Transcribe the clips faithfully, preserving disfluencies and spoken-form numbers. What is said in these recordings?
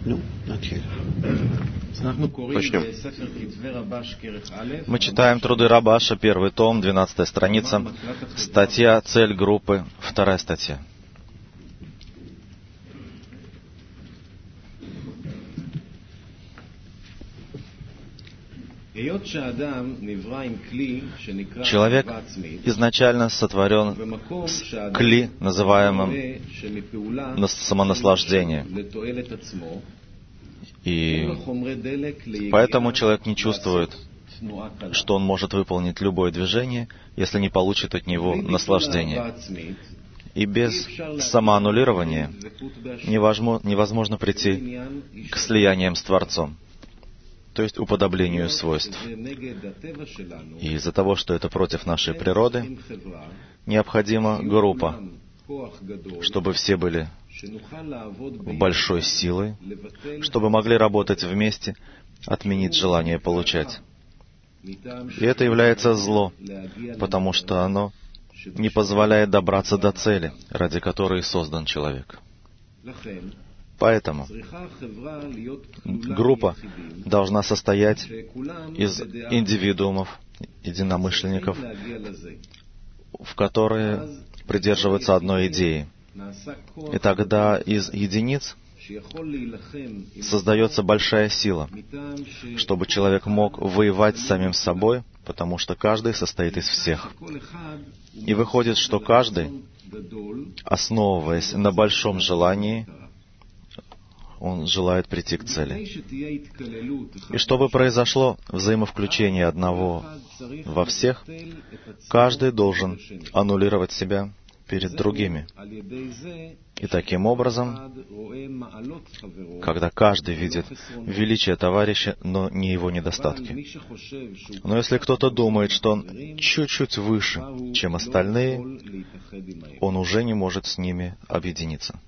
Начнем. Мы читаем труды Рабаша, первый том, двенадцатая страница, статья «Цель группы», вторая статья. Человек изначально сотворен с кли, называемым самонаслаждение. И поэтому человек не чувствует, что он может выполнить любое движение, если не получит от него наслаждение. И без самоаннулирования невозможно, невозможно прийти к слияниям с Творцом, то есть уподоблению свойств. И из-за того, что это против нашей природы, необходима группа, чтобы все были большой силой, чтобы могли работать вместе, отменить желание получать. И это является зло, потому что оно не позволяет добраться до цели, ради которой создан человек. Поэтому группа должна состоять из индивидуумов, единомышленников, в которые придерживаются одной идеи. И тогда из единиц создается большая сила, чтобы человек мог воевать с самим собой, потому что каждый состоит из всех. И выходит, что каждый, основываясь на большом желании, он желает прийти к цели. И чтобы произошло взаимовключение одного во всех, каждый должен аннулировать себя перед другими. И таким образом, когда каждый видит величие товарища, но не его недостатки. Но если кто-то думает, что он чуть-чуть выше, чем остальные, он уже не может с ними объединиться.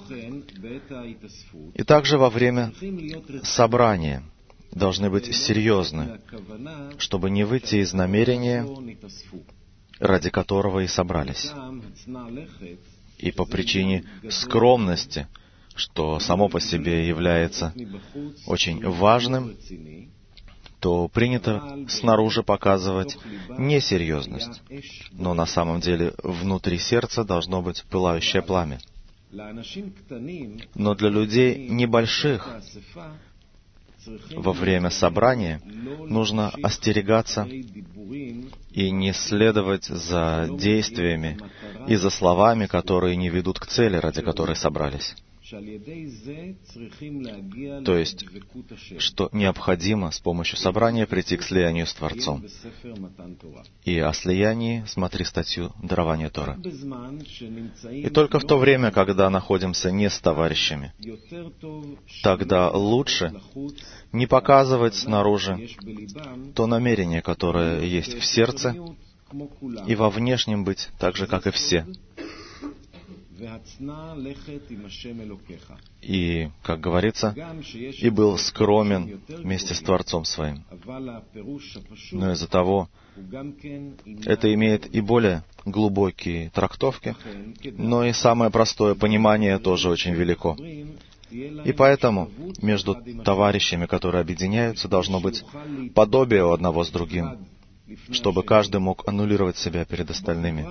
И также во время собрания должны быть серьезны, чтобы не выйти из намерения, ради которого и собрались. И по причине скромности, что само по себе является очень важным, то принято снаружи показывать несерьезность, но на самом деле внутри сердца должно быть пылающее пламя. Но для людей небольших во время собрания нужно остерегаться и не следовать за действиями и за словами, которые не ведут к цели, ради которой собрались. То есть, что необходимо с помощью собрания прийти к слиянию с Творцом. И о слиянии смотри статью «Дарование Торы». И только в то время, когда находимся не с товарищами, тогда лучше не показывать снаружи то намерение, которое есть в сердце, и во внешнем быть так же, как и все. И, как говорится, и был скромен вместе с Творцом своим. Но из-за того, это имеет и более глубокие трактовки, но и самое простое понимание тоже очень велико. И поэтому между товарищами, которые объединяются, должно быть подобие у одного с другим, чтобы каждый мог аннулировать себя перед остальными.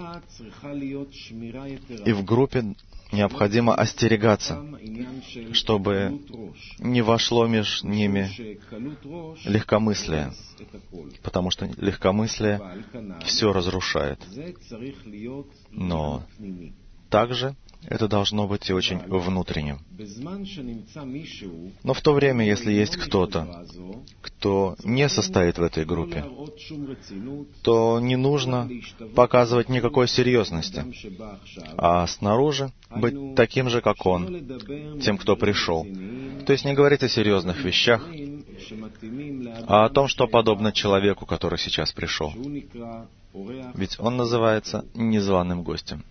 И в группе необходимо остерегаться, чтобы не вошло между ними легкомыслие, потому что легкомыслие все разрушает. Но также это должно быть и очень внутренним. Но в то время, если есть кто-то, кто не состоит в этой группе, то не нужно показывать никакой серьезности, а снаружи быть таким же, как он, тем, кто пришел. То есть не говорить о серьезных вещах, а о том, что подобно человеку, который сейчас пришел. Ведь он называется незваным гостем.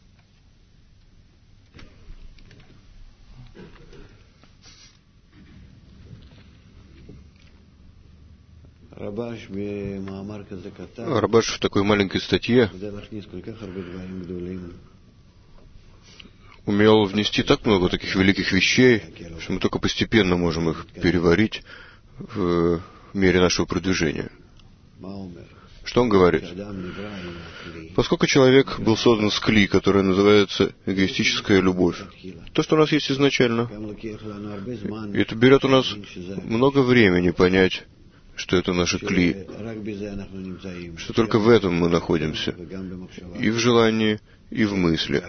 Рабаш в такой маленькой статье умел внести так много таких великих вещей, что мы только постепенно можем их переварить в мере нашего продвижения. Что он говорит? Поскольку человек был создан с кли, которое называется эгоистическая любовь, то, что у нас есть изначально, и это берет у нас много времени понять, что это наши кли, что только в этом мы находимся, и в желании, и в мысли,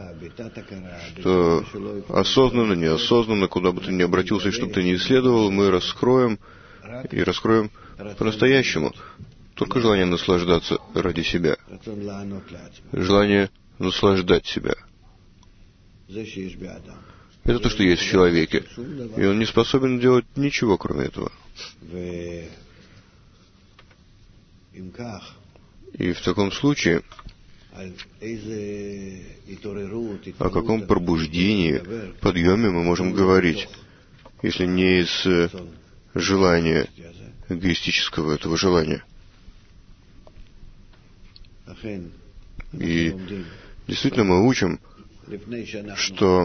что осознанно, неосознанно, куда бы ты ни обратился и что бы ты ни исследовал, мы раскроем и раскроем по-настоящему только желание наслаждаться ради себя, желание наслаждать себя. Это то, что есть в человеке, и он не способен делать ничего, кроме этого. И в таком случае, о каком пробуждении, подъеме мы можем говорить, если не из желания, эгоистического этого желания? И действительно мы учим, что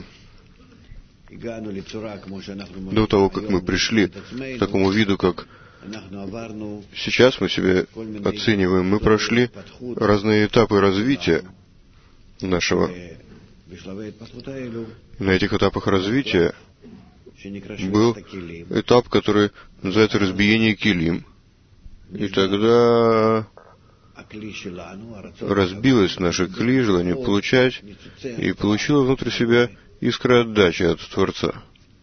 до того, как мы пришли к такому виду, как сейчас мы себя оцениваем, мы прошли разные этапы развития нашего. На этих этапах развития был этап, который называется разбиение килим. И тогда разбилось наше кли, желание получать, и получило внутрь себя искра отдачи от Творца.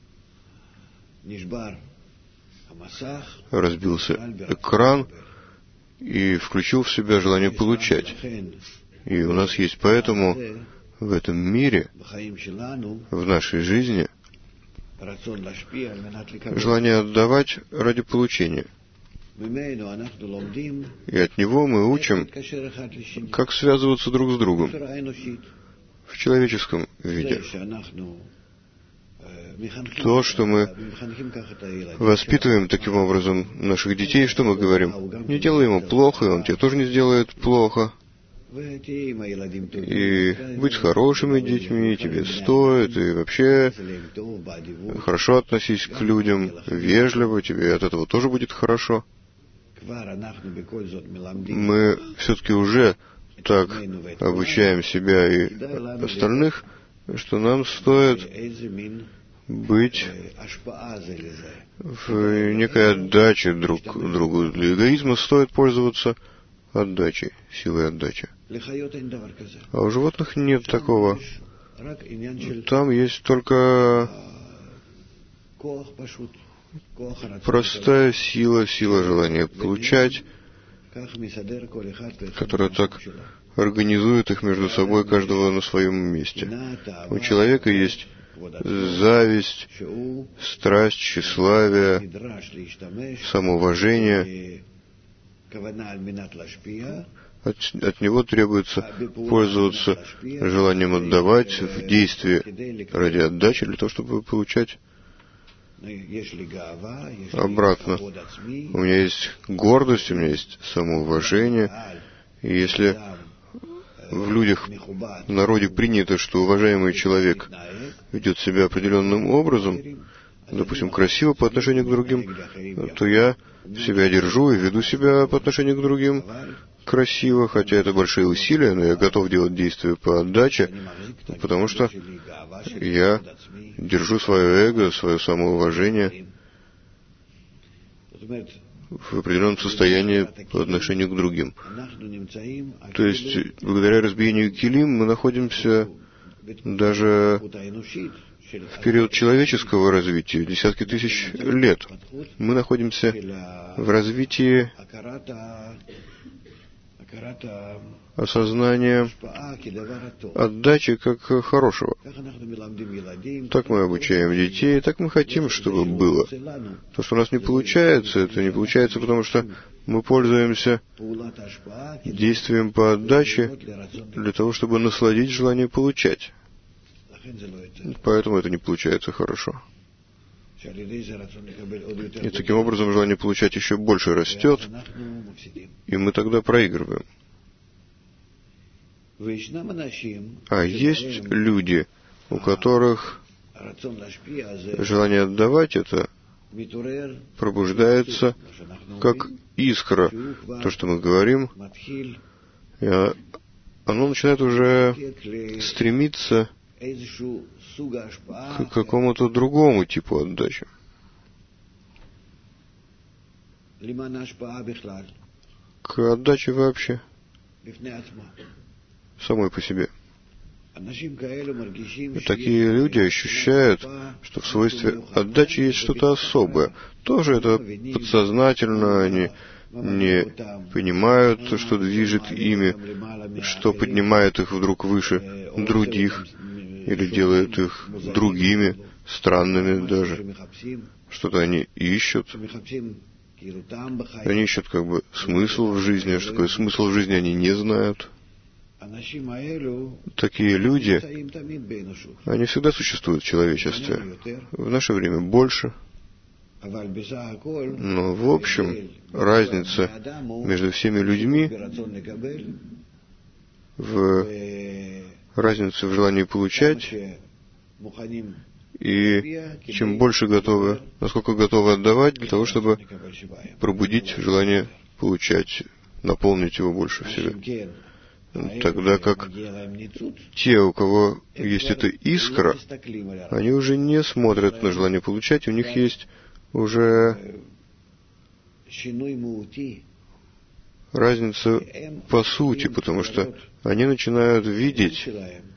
Разбился экран и включил в себя желание получать. И у нас есть поэтому в этом мире, в нашей жизни, желание отдавать ради получения. И от него мы учим, как связываться друг с другом в человеческом виде. То, что мы воспитываем таким образом наших детей, что мы говорим? Не делай ему плохо, и он тебе тоже не сделает плохо. И быть хорошими детьми тебе стоит, и вообще хорошо относись к людям, вежливо, тебе от этого тоже будет хорошо. Мы все-таки уже так обучаем себя и остальных, что нам стоит быть в некой отдаче друг другу. Для эгоизма стоит пользоваться отдачей, силой отдачи. А у животных нет такого. Там есть только простая сила, сила желания получать, которая так организует их между собой, каждого на своем месте. У человека есть зависть, страсть, тщеславие, самоуважение. От, от него требуется пользоваться желанием отдавать в действии ради отдачи, для того, чтобы получать обратно. У меня есть гордость, у меня есть самоуважение. И если в людях, в народе принято, что уважаемый человек ведет себя определенным образом, допустим, красиво по отношению к другим, то я себя держу и веду себя по отношению к другим красиво, хотя это большие усилия, но я готов делать действия по отдаче, потому что я держу свое эго, свое самоуважение в определенном состоянии по отношению к другим. То есть, благодаря разбиению килим мы находимся даже в период человеческого развития, десятки тысяч лет. Мы находимся в развитии осознания отдачи как хорошего. Так мы обучаем детей, так мы хотим, чтобы было. То, что у нас не получается, это не получается, потому что мы пользуемся действием по отдаче для того, чтобы насладить желание получать. Поэтому это не получается хорошо. И таким образом желание получать еще больше растет, и мы тогда проигрываем. А есть люди, у которых желание отдавать это пробуждается как искра, то, что мы говорим, и оно начинает уже стремиться к какому-то другому типу отдачи. К отдаче вообще, самой по себе. И такие люди ощущают, что в свойстве отдачи есть что-то особое. Тоже это подсознательно, они не понимают, что движет ими, что поднимает их вдруг выше других, или делает их другими, странными даже. Что-то они ищут. Они ищут как бы смысл в жизни, а что такое смысл в жизни они не знают. Такие люди, они всегда существуют в человечестве. В наше время больше. Но в общем, разница между всеми людьми в разнице в желании получать, и чем больше готовы, насколько готовы отдавать для того, чтобы пробудить желание получать, наполнить его больше в себе. Тогда как те, у кого есть эта искра, они уже не смотрят на желание получать, у них есть уже разница по сути, потому что они начинают видеть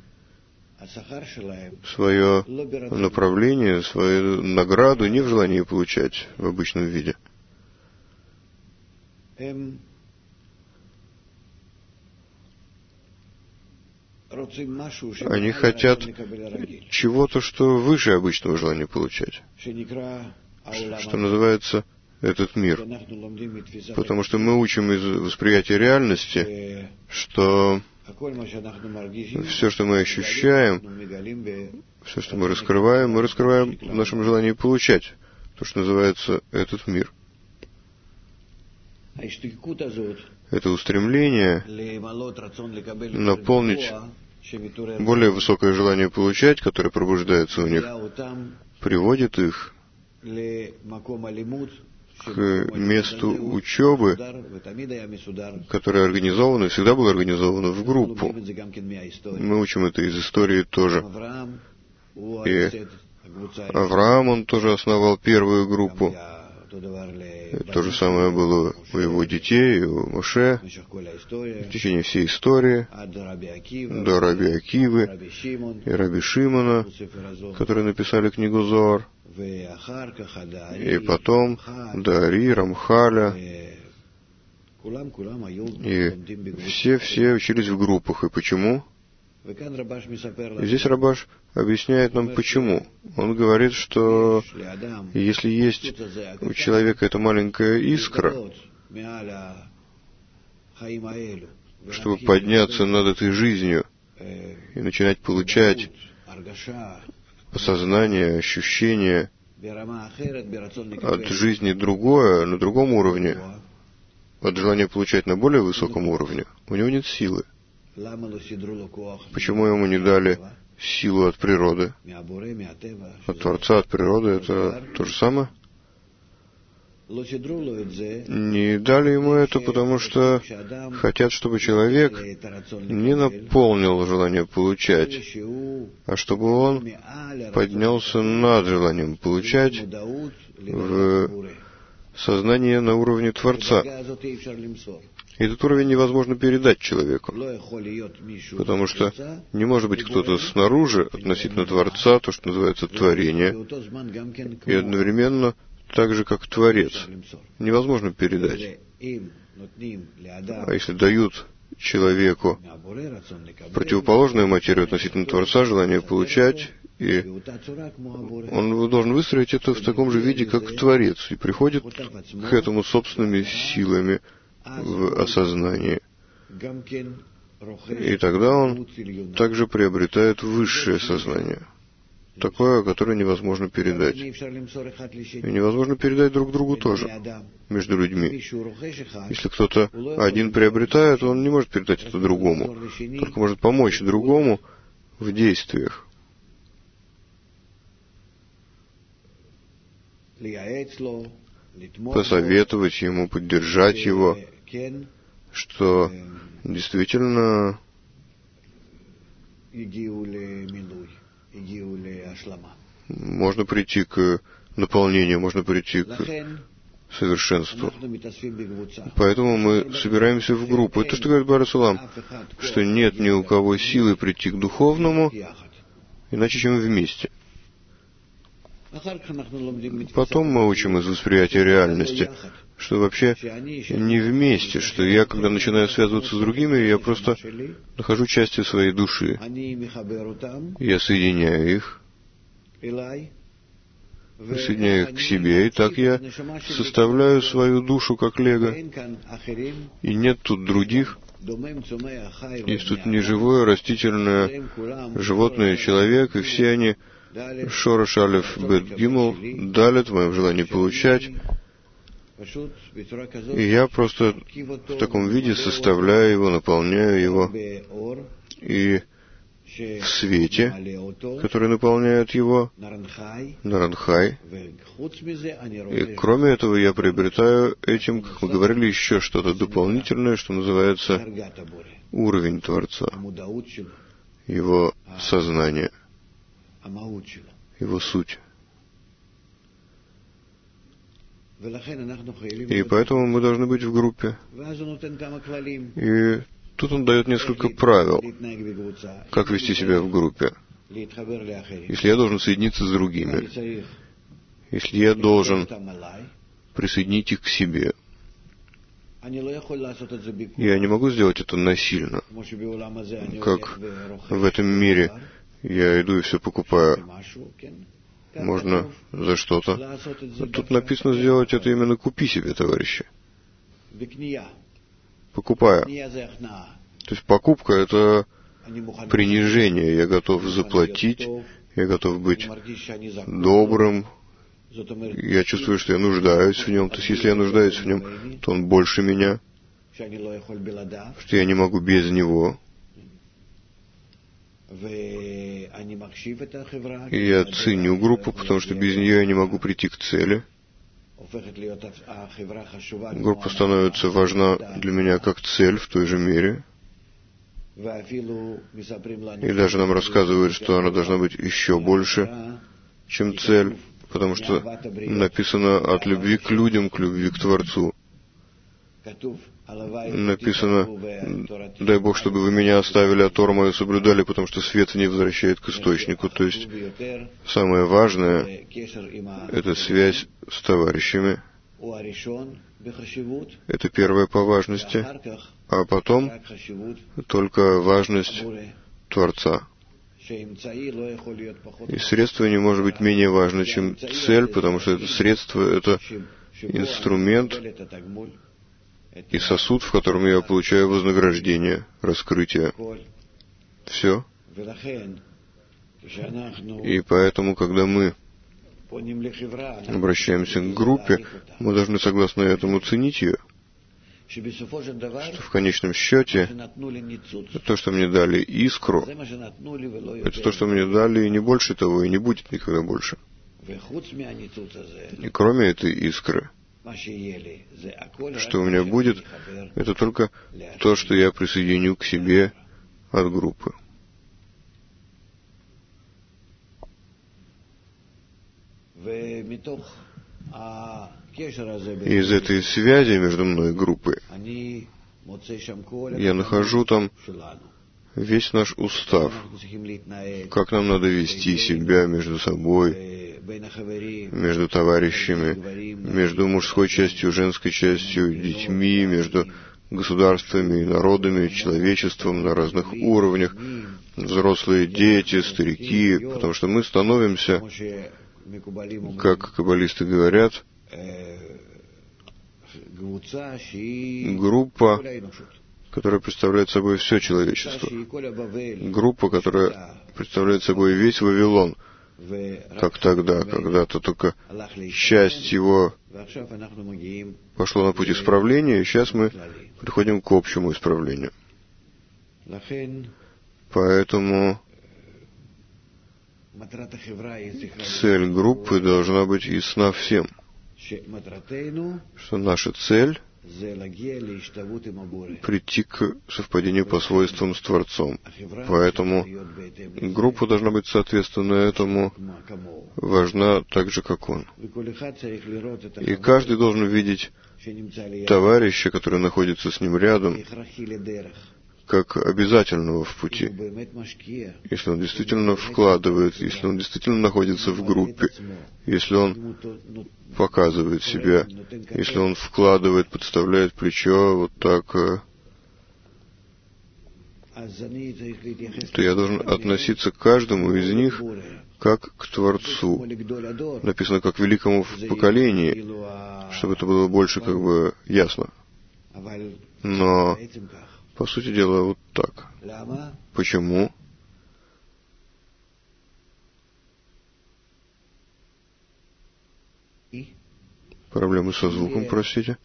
свое направление, свою награду не в желании получать в обычном виде. Они хотят чего-то, что выше обычного желания получать, что называется этот мир. Потому что мы учим из восприятия реальности, что все, что мы ощущаем, все, что мы раскрываем, мы раскрываем в нашем желании получать, то, что называется этот мир. Это устремление наполнить более высокое желание получать, которое пробуждается у них, приводит их к месту учебы, которое организовано, всегда было организовано в группу. Мы учим это из истории тоже. И Авраам, он тоже основал первую группу. То же самое было у его детей, и у Моше, в течение всей истории, до Раби Акивы и Раби Шимона, которые написали книгу Зоар, и потом до Ари, Рамхаля, и все-все учились в группах. И почему? И здесь Рабаш объясняет нам, почему. Он говорит, что если есть у человека эта маленькая искра, чтобы подняться над этой жизнью и начинать получать осознание, ощущение от жизни другое, на другом уровне, от желания получать на более высоком уровне, у него нет силы. Почему ему не дали силу от природы? От Творца, от природы, это то же самое? Не дали ему это, потому что хотят, чтобы человек не наполнил желание получать, а чтобы он поднялся над желанием получать в сознание на уровне Творца. Этот уровень невозможно передать человеку, потому что не может быть кто-то снаружи относительно Творца, то, что называется творение, и одновременно так же, как Творец. Невозможно передать. А если дают человеку противоположную материю относительно Творца, желание получать, и он должен выстроить это в таком же виде, как Творец, и приходит к этому собственными силами в осознании. И тогда он также приобретает высшее сознание, такое, которое невозможно передать. И невозможно передать друг другу тоже, между людьми. Если кто-то один приобретает, он не может передать это другому, только может помочь другому в действиях. посоветовать ему, поддержать его, что действительно можно прийти к наполнению, можно прийти к совершенству. Поэтому мы собираемся в группу. Это что говорит Бар Сулам, что нет ни у кого силы прийти к духовному, иначе чем вместе. Потом мы учим из восприятия реальности, что вообще не вместе, что я, когда начинаю связываться с другими, я просто нахожу части своей души. Я соединяю их, соединяю их к себе, и так я составляю свою душу как лего. И нет тут других. Есть тут неживое, растительное, животное, человек, и все они Шорош Алеф Бет Гимл далит в моем желании получать. И я просто в таком виде составляю его, наполняю его. И в свете, который наполняет его, Наранхай. И кроме этого я приобретаю этим, как мы говорили, еще что-то дополнительное, что называется уровень Творца, его сознание, его суть. И поэтому мы должны быть в группе. И тут он дает несколько правил, как вести себя в группе. Если я должен соединиться с другими, если я должен присоединить их к себе, я не могу сделать это насильно, как в этом мире я иду и все покупаю. Можно за что-то. Тут написано сделать это именно купи себе, товарищи. Покупая. То есть покупка — это принижение. Я готов заплатить, я готов быть добрым. Я чувствую, что я нуждаюсь в нем. То есть если я нуждаюсь в нем, то он больше меня, что я не могу без него. И я ценю группу, потому что без нее я не могу прийти к цели. Группа становится важна для меня как цель в той же мере. И даже нам рассказывают, что она должна быть еще больше, чем цель, потому что написано от любви к людям, к любви к Творцу. Написано, дай Бог, чтобы вы меня оставили, а Тору мою соблюдали, потому что свет не возвращает к источнику. То есть самое важное — это связь с товарищами. Это первое по важности, а потом только важность Творца. И средство не может быть менее важно, чем цель, потому что это средство — это инструмент и сосуд, в котором я получаю вознаграждение, раскрытие. Все. И поэтому, когда мы обращаемся к группе, мы должны, согласно этому, ценить ее. Что в конечном счете, то, что мне дали искру, это то, что мне дали, и не больше того, и не будет никогда больше. И кроме этой искры, что у меня будет, это только то, что я присоединю к себе от группы. Из этой связи между мной и группой я нахожу там весь наш устав, как нам надо вести себя между собой, между товарищами, между мужской частью, женской частью, детьми, между государствами и народами, человечеством на разных уровнях, взрослые, дети, старики, потому что мы становимся, как каббалисты говорят, группа, которая представляет собой все человечество. Группа, которая представляет собой весь Вавилон, как тогда, когда-то только часть его пошла на путь исправления, и сейчас мы приходим к общему исправлению. Поэтому цель группы должна быть ясна всем. что наша цель — прийти к совпадению по свойствам с Творцом. Поэтому группа должна быть соответственно этому, важна так же, как он. И каждый должен видеть товарища, который находится с ним рядом, как обязательного в пути. Если он действительно вкладывает, если он действительно находится в группе, если он показывает себя, если он вкладывает, подставляет плечо вот так, то я должен относиться к каждому из них как к Творцу. Написано, как великому в поколении, чтобы это было больше как бы ясно. Но по сути дела, вот так. Почему? Проблемы со звуком, простите.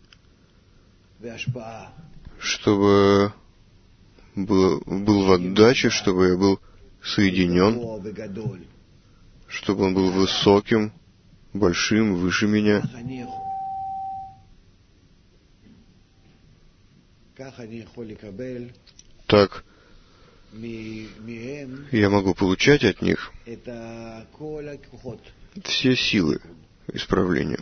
Чтобы было, был в отдаче, чтобы я был соединен, чтобы он был высоким, большим, выше меня. Так я могу получать от них все силы исправления.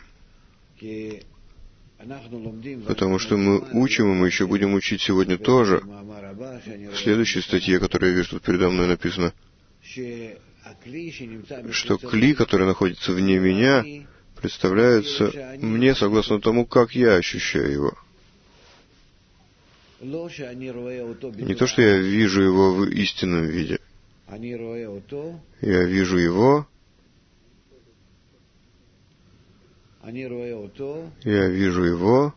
Потому что мы учим, и мы еще будем учить сегодня тоже. В следующей статье, которая я вижу тут передо мной, написано, что кли, который находится вне меня, представляется мне согласно тому, как я ощущаю его. Не то, что я вижу его в истинном виде. Я вижу его, я вижу его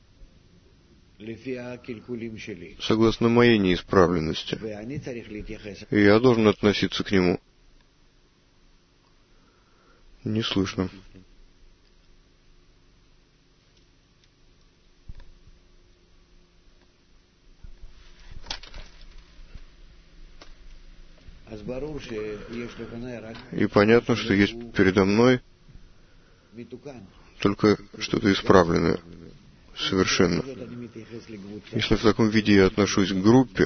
согласно моей неисправленности. И я должен относиться к нему. Не слышно. И понятно, что есть передо мной только что-то исправленное, совершенно. Если в таком виде я отношусь к группе,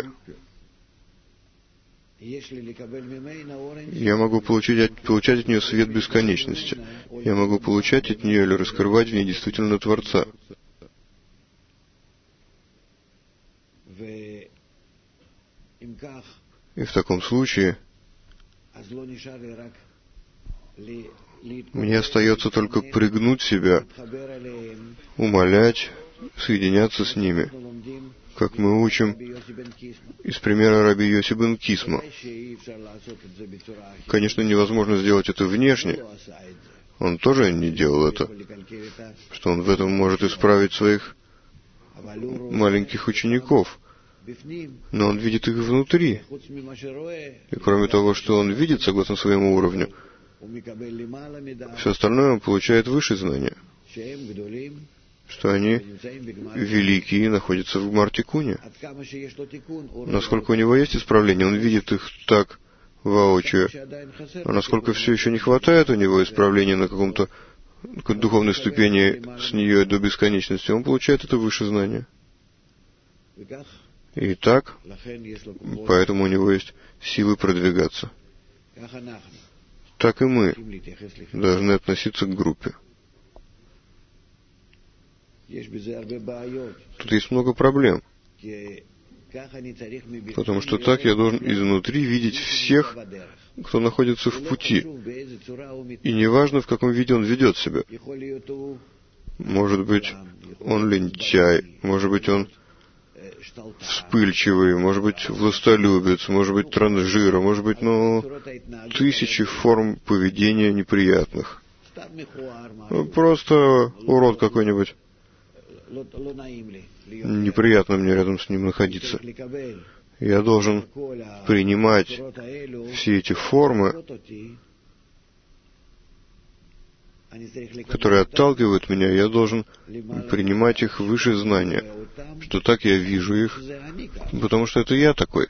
я могу получать, получать от нее свет бесконечности. Я могу получать от нее или раскрывать в ней действительно Творца. И в таком случае мне остается только пригнуть себя, умолять, соединяться с ними, как мы учим из примера раби Йоси бен Кисма. Конечно, невозможно сделать это внешне. Он тоже не делал это, что он в этом может исправить своих маленьких учеников. Но он видит их внутри. И кроме того, что он видит согласно своему уровню, все остальное он получает выше знания, что они великие и находятся в Гмар-Тикуне. Насколько у него есть исправление, он видит их так воочию. А насколько все еще не хватает у него исправления на каком-то духовной ступени с нее до бесконечности, он получает это выше знания. И так, поэтому у него есть силы продвигаться. Так и мы должны относиться к группе. Тут есть много проблем. Потому что так я должен изнутри видеть всех, кто находится в пути. И неважно, в каком виде он ведет себя. Может быть, он лентяй, может быть, он вспыльчивый, может быть, властолюбец, может быть, транжира, может быть, ну, тысячи форм поведения неприятных. Просто урод какой-нибудь. Неприятно мне рядом с ним находиться. Я должен принимать все эти формы, которые отталкивают меня, я должен принимать их выше знания, что так я вижу их, потому что это я такой.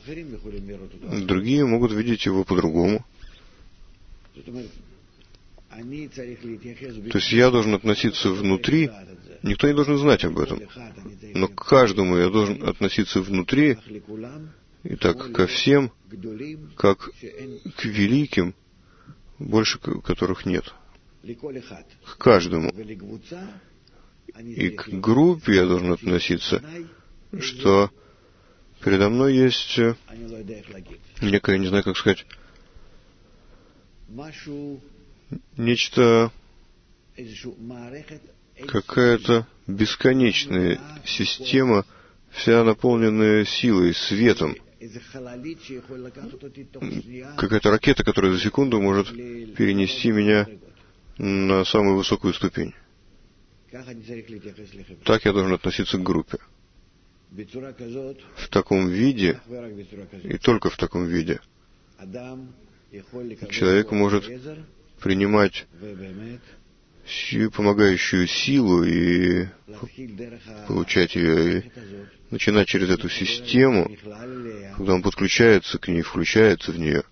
Другие могут видеть его по-другому. То есть я должен относиться внутри, никто не должен знать об этом, но к каждому я должен относиться внутри, и так ко всем, как к великим, больше которых нет. К каждому. И к группе я должен относиться, что передо мной есть некое, не знаю, как сказать, нечто, какая-то бесконечная система, вся наполненная силой, светом. Какая-то ракета, которая за секунду может перенести меня на самую высокую ступень. Так я должен относиться к группе. В таком виде, и только в таком виде, человек может принимать всю помогающую силу и получать ее, и начинать через эту систему, когда он подключается к ней, включается в нее,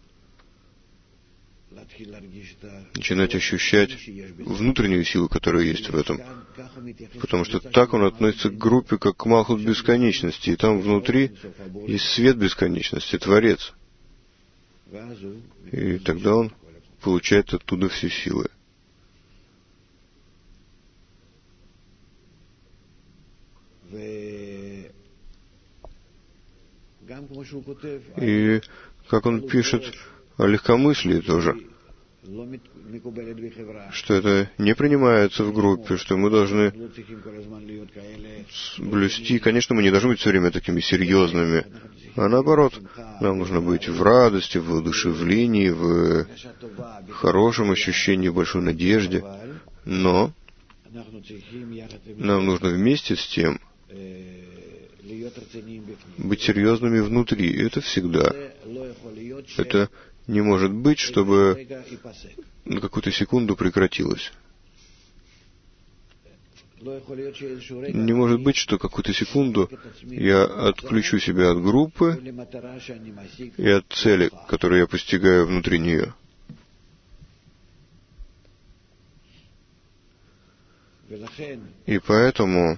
начинать ощущать внутреннюю силу, которая есть в этом. Потому что так он относится к группе, как к Малхут бесконечности. И там внутри есть свет бесконечности, Творец. И тогда он получает оттуда все силы. И как он пишет о легкомыслии тоже, что это не принимается в группе, что мы должны блюсти. Конечно, мы не должны быть все время такими серьезными, а наоборот, нам нужно быть в радости, в воодушевлении, в хорошем ощущении, в большой надежде. Но нам нужно вместе с тем быть серьезными внутри. И это всегда. Это не может быть, чтобы на какую-то секунду прекратилось. Не может быть, что какую-то секунду я отключу себя от группы и от цели, которую я постигаю внутри нее. И поэтому,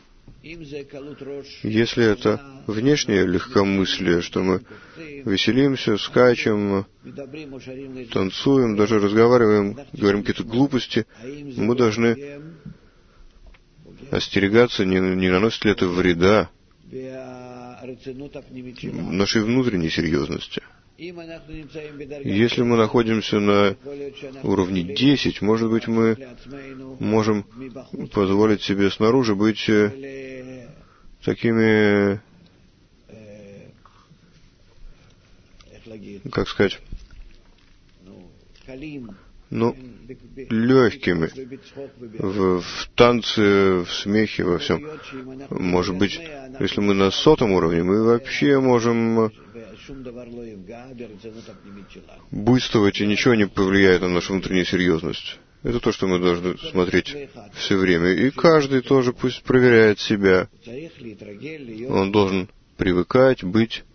если это внешнее легкомыслие, что мы веселимся, скачем, танцуем, даже разговариваем, говорим какие-то глупости, мы должны остерегаться, не, не наносит ли это вреда нашей внутренней серьезности. Если мы находимся на уровне десять, может быть, мы можем позволить себе снаружи быть такими, как сказать, ну, легкими в, в танце, в смехе, во всем. Может быть, если мы на сотом уровне, мы вообще можем буйствовать, и ничего не повлияет на нашу внутреннюю серьезность. Это то, что мы должны смотреть все время. И каждый тоже пусть проверяет себя. Он должен привыкать быть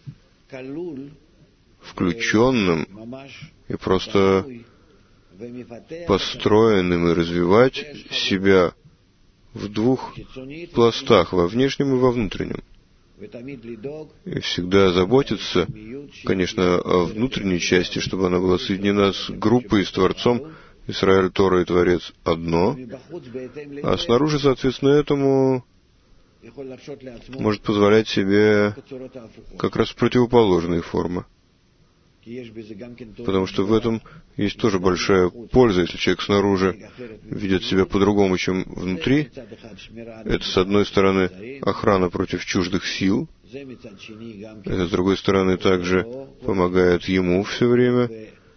включенным и просто построенным, и развивать себя в двух пластах, во внешнем и во внутреннем. И всегда заботиться, конечно, о внутренней части, чтобы она была соединена с группой, с Творцом. Исраэль, Тора и Творец одно, а снаружи, соответственно, этому может позволять себе как раз противоположные формы. Потому что в этом есть тоже большая польза, если человек снаружи ведет себя по-другому, чем внутри. Это, с одной стороны, охрана против чуждых сил. Это, с другой стороны, также помогает ему все время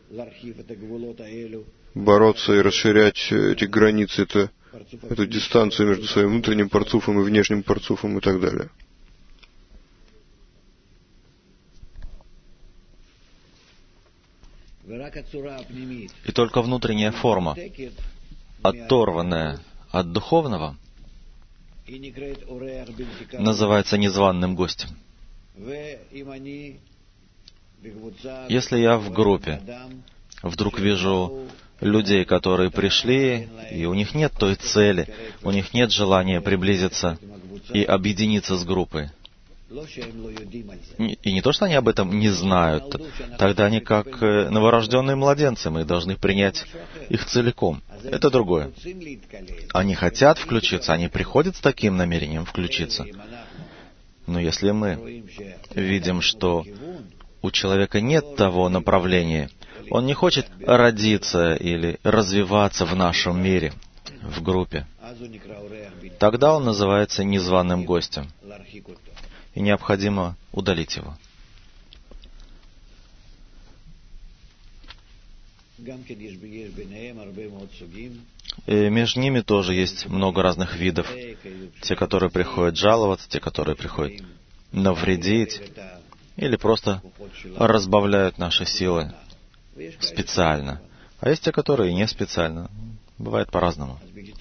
бороться и расширять эти границы, это, эту дистанцию между своим внутренним парцуфом и внешним парцуфом и так далее. И только внутренняя форма, оторванная от духовного, называется незваным гостем. Если я в группе вдруг вижу людей, которые пришли, и у них нет той цели, у них нет желания приблизиться и объединиться с группой. И не то, что они об этом не знают, тогда они как новорожденные младенцы, мы должны принять их целиком. Это другое. Они хотят включиться, они приходят с таким намерением включиться. Но если мы видим, что у человека нет того направления, он не хочет родиться или развиваться в нашем мире, в группе, тогда он называется незваным гостем. И необходимо удалить его. И между ними тоже есть много разных видов. Те, которые приходят жаловаться, те, которые приходят навредить, или просто разбавляют наши силы специально. А есть те, которые не специально. Бывает по-разному.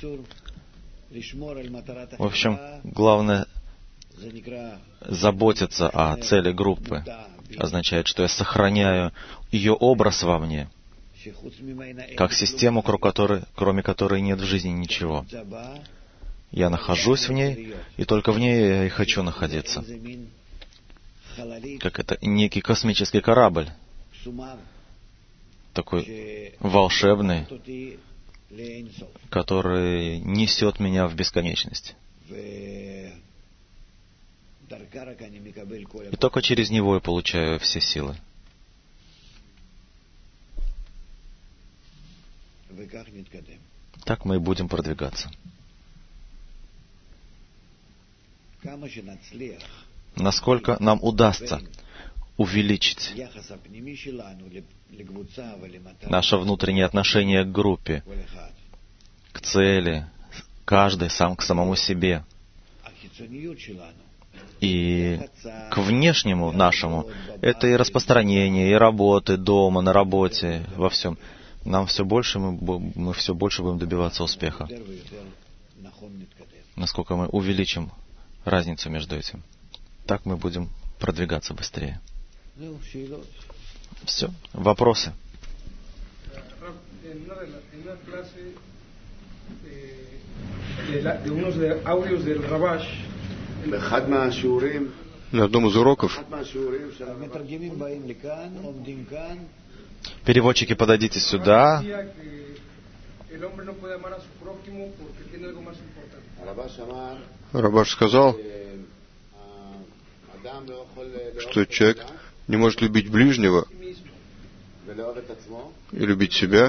В общем, главное заботиться о цели группы. Означает, что я сохраняю ее образ во мне, как систему, кроме которой нет в жизни ничего. Я нахожусь в ней, и только в ней я и хочу находиться. Как это некий космический корабль, такой волшебный, который несет меня в бесконечность. И только через него я получаю все силы. Так мы и будем продвигаться. Насколько нам удастся увеличить наше внутреннее отношение к группе, к цели, каждый сам к самому себе, и к внешнему нашему, это и распространение, и работы дома, на работе, во всем. Нам все больше, мы, мы все больше будем добиваться успеха. Насколько мы увеличим разницу между этим, так мы будем продвигаться быстрее. Все. Вопросы? На одном из уроков переводчики, подойдите сюда. Рабаш сказал, что человек не может любить ближнего и любить себя.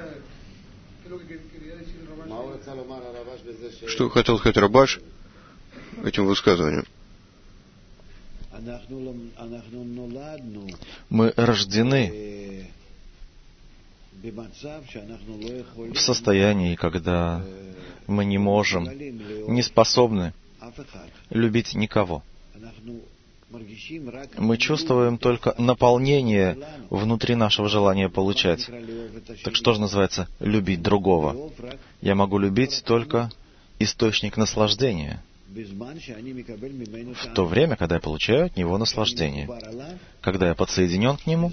Что хотел сказать Рабаш этим высказыванием? Мы рождены в состоянии, когда мы не можем, не способны любить никого. Мы чувствуем только наполнение внутри нашего желания получать. Так что же называется любить другого? Я могу любить только источник наслаждения, в то время, когда я получаю от него наслаждение, когда я подсоединен к нему,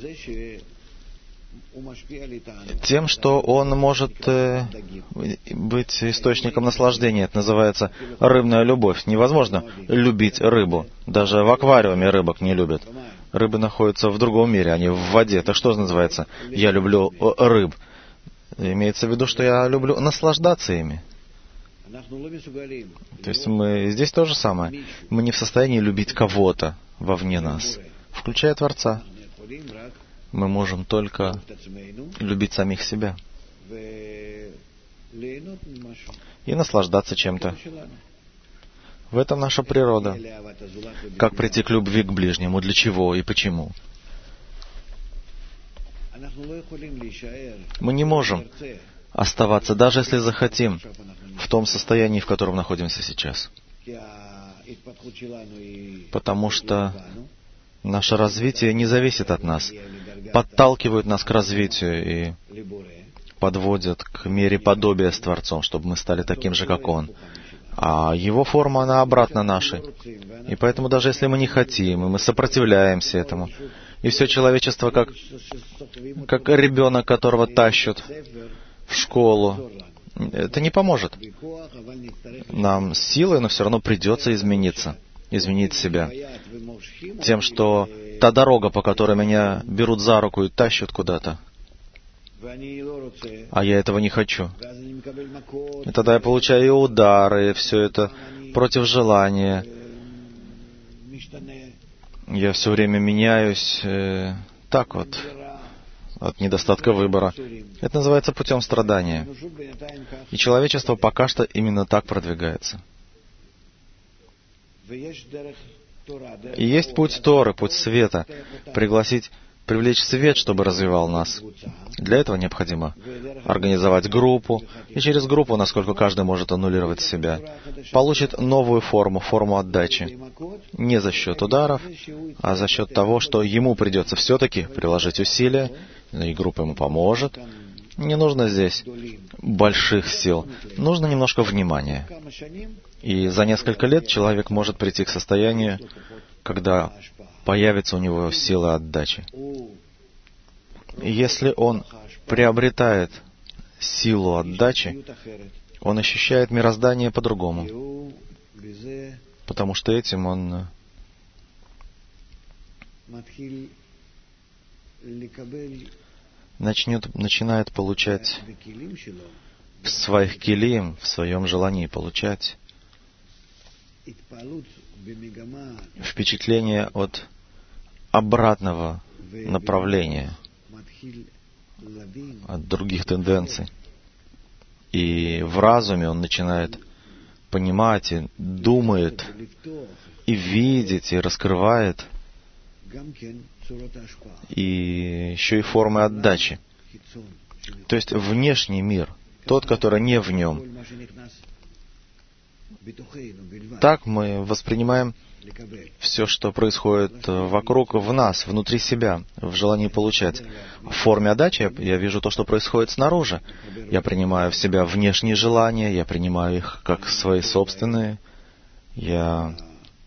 тем, что он может э, быть источником наслаждения. Это называется рыбная любовь. Невозможно любить рыбу. Даже в аквариуме рыбок не любят. Рыбы находятся в другом мире, они в воде. Так что же называется «я люблю рыб»? Имеется в виду, что я люблю наслаждаться ими. То есть мы здесь то же самое. Мы не в состоянии любить кого-то вовне нас, включая Творца. Мы можем только любить самих себя и наслаждаться чем-то. В этом наша природа. Как прийти к любви к ближнему, для чего и почему. Мы не можем оставаться, даже если захотим, в том состоянии, в котором находимся сейчас. Потому что наше развитие не зависит от нас. Подталкивают нас к развитию и подводят к мере подобия с Творцом, чтобы мы стали таким же, как Он. А Его форма, она обратна нашей. И поэтому даже если мы не хотим, и мы сопротивляемся этому, И все человечество как, как ребенок, которого тащат в школу. Это не поможет. Нам с силой, но все равно придется измениться, изменить себя. Тем, что та дорога, по которой меня берут за руку и тащат куда-то, а я этого не хочу. И тогда я получаю и удары, и все это против желания. Я все время меняюсь э, так вот, от недостатка выбора. Это называется путем страдания. И человечество пока что именно так продвигается. И есть путь Торы, путь света, пригласить, привлечь свет, чтобы развивал нас. Для этого необходимо организовать группу, и через группу, насколько каждый может аннулировать себя, получит новую форму, форму отдачи. Не за счет ударов, а за счет того, что ему придется все-таки приложить усилия, и группа ему поможет. Не нужно здесь больших сил, нужно немножко внимания. И за несколько лет человек может прийти к состоянию, когда появится у него сила отдачи. И если он приобретает силу отдачи, он ощущает мироздание по-другому, потому что этим он начнет, начинает получать в своих килим, в своем желании получать впечатление от обратного направления, от других тенденций. И в разуме он начинает понимать и думает, и видеть, и раскрывает, и еще и формы отдачи. То есть внешний мир, тот, который не в нем. Так мы воспринимаем все, что происходит вокруг, в нас, внутри себя, в желании получать. В форме отдачи я вижу то, что происходит снаружи. Я принимаю в себя внешние желания, я принимаю их как свои собственные. Я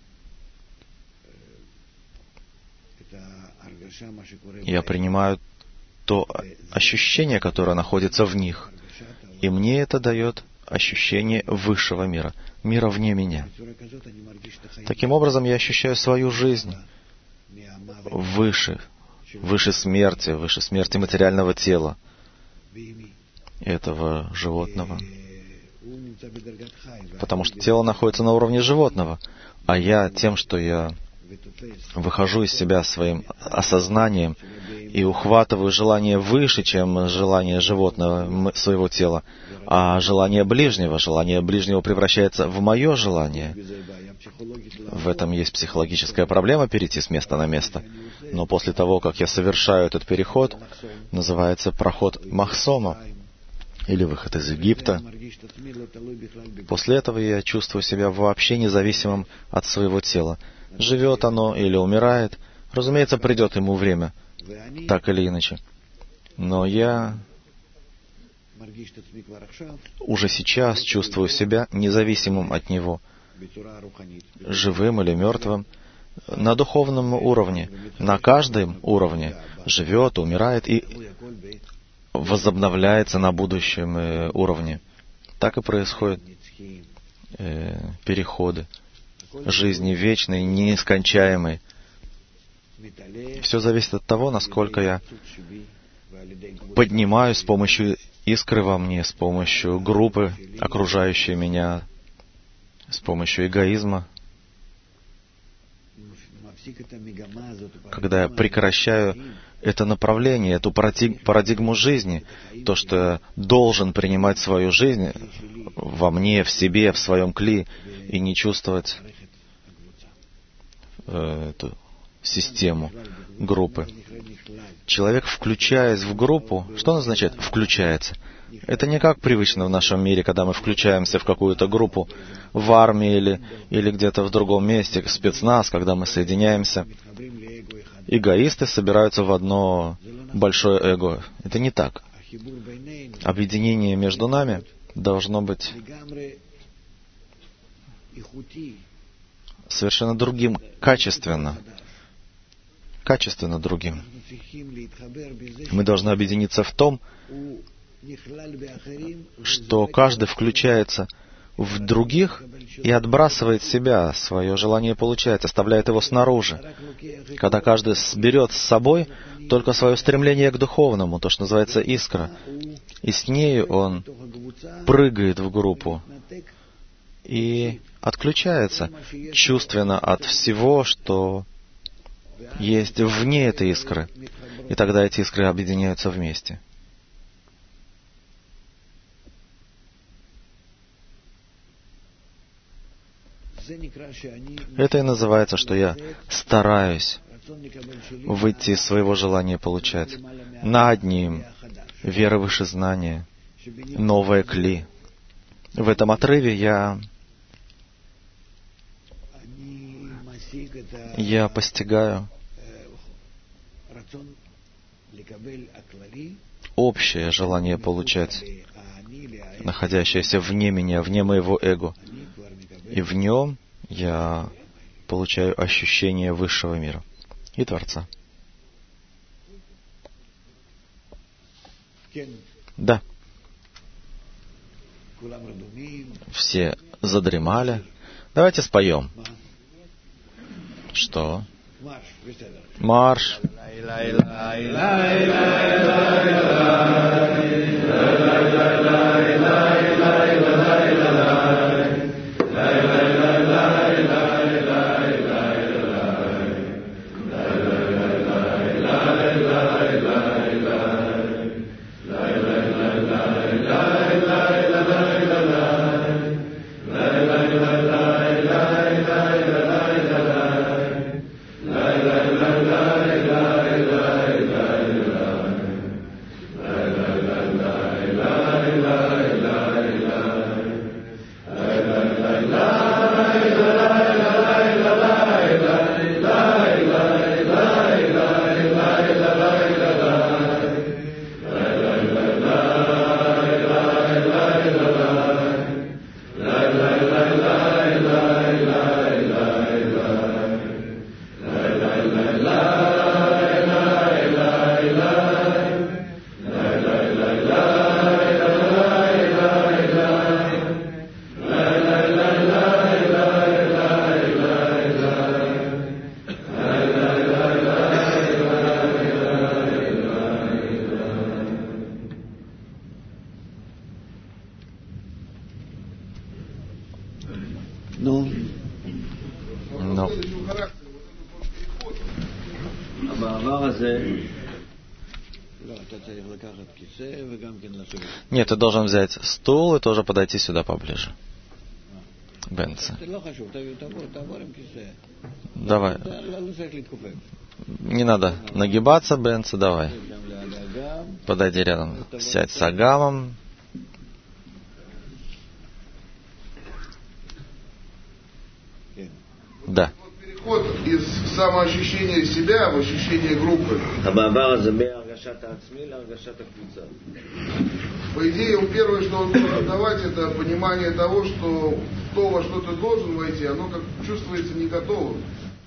Я принимаю то ощущение, которое находится в них. И мне это дает ощущение высшего мира, мира вне меня. Таким образом, я ощущаю свою жизнь выше, выше смерти, выше смерти материального тела, этого животного. Потому что тело находится на уровне животного, а я тем, что я выхожу из себя своим осознанием и ухватываю желание выше, чем желание животного, своего тела, а желание ближнего, желание ближнего превращается в мое желание. В этом есть психологическая проблема перейти с места на место. Но после того, как я совершаю этот переход, называется проход Махсома, или выход из Египта. После этого я чувствую себя вообще независимым от своего тела. Живет оно или умирает, разумеется, придет ему время, так или иначе. Но я уже сейчас чувствую себя независимым от него, живым или мертвым, на духовном уровне, на каждом уровне живет, умирает и возобновляется на будущем уровне. Так и происходят э, переходы жизни вечной, нескончаемой. Все зависит от того, насколько я поднимаюсь с помощью искры во мне, с помощью группы, окружающей меня, с помощью эгоизма. Когда я прекращаю это направление, эту парадигму жизни, то, что я должен принимать свою жизнь во мне, в себе, в своем кли, и не чувствовать э, эту систему группы. Человек, включаясь в группу, что он означает «включается»? Это не как привычно в нашем мире, когда мы включаемся в какую-то группу, в армии или, или где-то в другом месте, спецназ, когда мы соединяемся. Эгоисты собираются в одно большое эго. Это не так. Объединение между нами должно быть совершенно другим, качественно. качественно другим. Мы должны объединиться в том, что каждый включается в других и отбрасывает себя, свое желание получать, оставляет его снаружи. Когда каждый берет с собой только свое стремление к духовному, то, что называется искра, и с нею он прыгает в группу и отключается чувственно от всего, что есть вне этой искры. И тогда эти искры объединяются вместе. Это и называется, что я стараюсь выйти из своего желания получать. Над ним вера выше знания, новое кли. В этом отрыве я, я постигаю общее желание получать, находящееся вне меня, вне моего эго. И в нем я получаю ощущение высшего мира и Творца. Да. Все задремали. Давайте споем. Что? Марш. Нет, ты должен взять стул и тоже подойти сюда поближе. Бенце. Давай. Не надо нагибаться, Бенце, давай. Подойди рядом. Сядь с Агамом. Да. Переход из самоощущения себя в ощущение группы. По идее, у первого, что он должен давать, это понимание того, что то, во что ты должен войти, оно как чувствуется не готовым.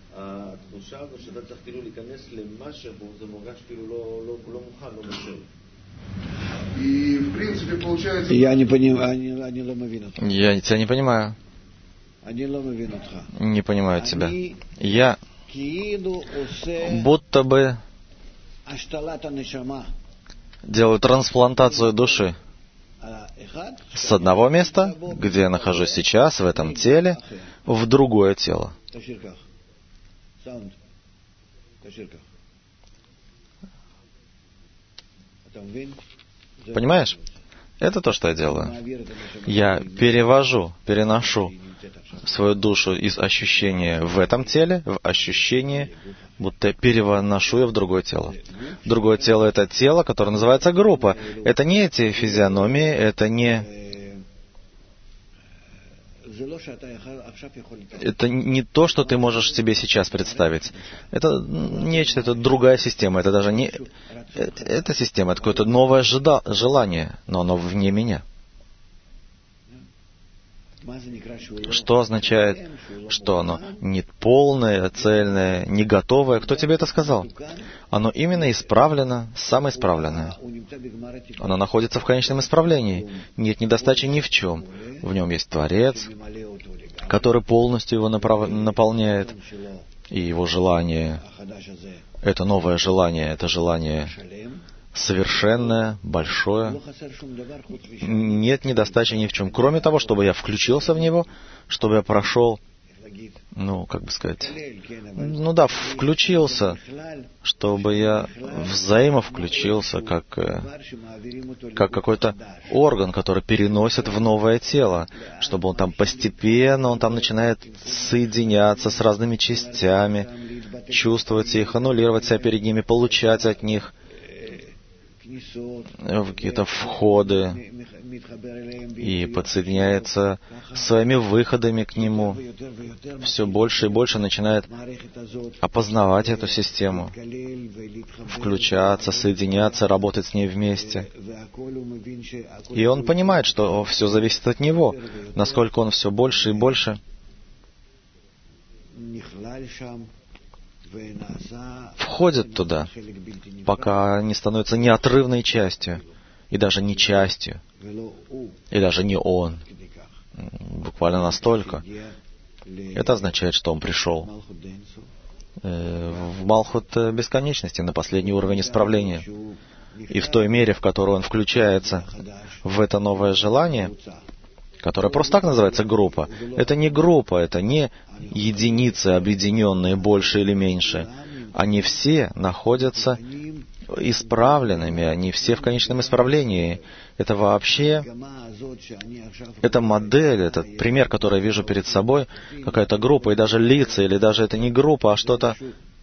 И, в принципе, получается... Я не понимаю. Я тебя не понимаю. Не понимаю тебя. Я будто бы делаю трансплантацию души с одного места, где я нахожусь сейчас, в этом теле, в другое тело. Понимаешь? Это то, что я делаю. Я перевожу, переношу свою душу из ощущения в этом теле в ощущение, будто переношу ее в другое тело. Другое тело — это тело, которое называется группа. Это не эти физиономии, это не... Это не то, что ты можешь себе сейчас представить. Это нечто, это другая система. Это даже не... Эта система, это какое-то новое желание, но оно вне меня. Что означает, что оно не полное, цельное, не готовое? Кто тебе это сказал? Оно именно исправлено, самоисправленное. Оно находится в конечном исправлении. Нет недостачи ни в чем. В нем есть Творец, который полностью его направ... наполняет. И его желание, это новое желание, это желание совершенное, большое. Нет недостачи ни в чем. Кроме того, чтобы я включился в него, чтобы я прошел, ну, как бы сказать, ну да, включился, чтобы я взаимовключился, как, как какой-то орган, который переносит в новое тело, чтобы он там постепенно, он там начинает соединяться с разными частями, чувствовать их, аннулировать себя перед ними, получать от них какие-то входы и подсоединяется своими выходами к нему. Все больше и больше начинает опознавать эту систему, включаться, соединяться, работать с ней вместе. И он понимает, что все зависит от него, насколько он все больше и больше входит туда, пока не становится неотрывной частью, и даже не частью, и даже не он. Буквально настолько. Это означает, что он пришел в Малхут бесконечности, на последний уровень исправления. И в той мере, в которой он включается в это новое желание, которая просто так называется группа. Это не группа, это не единицы, объединенные больше или меньше. Они все находятся исправленными, они все в конечном исправлении. Это вообще, это модель, этот пример, который я вижу перед собой, какая-то группа, и даже лица, или даже это не группа, а что-то,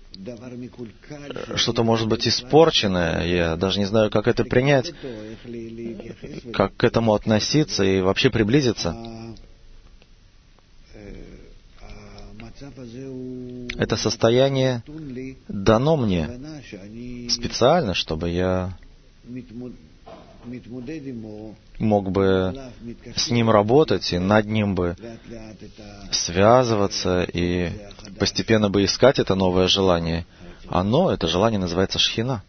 что-то может быть испорченное. Я даже не знаю, как это принять, как к этому относиться и вообще приблизиться. Это состояние дано мне специально, чтобы я мог бы с ним работать и над ним бы связываться и постепенно бы искать это новое желание. Оно, это желание называется Шхина.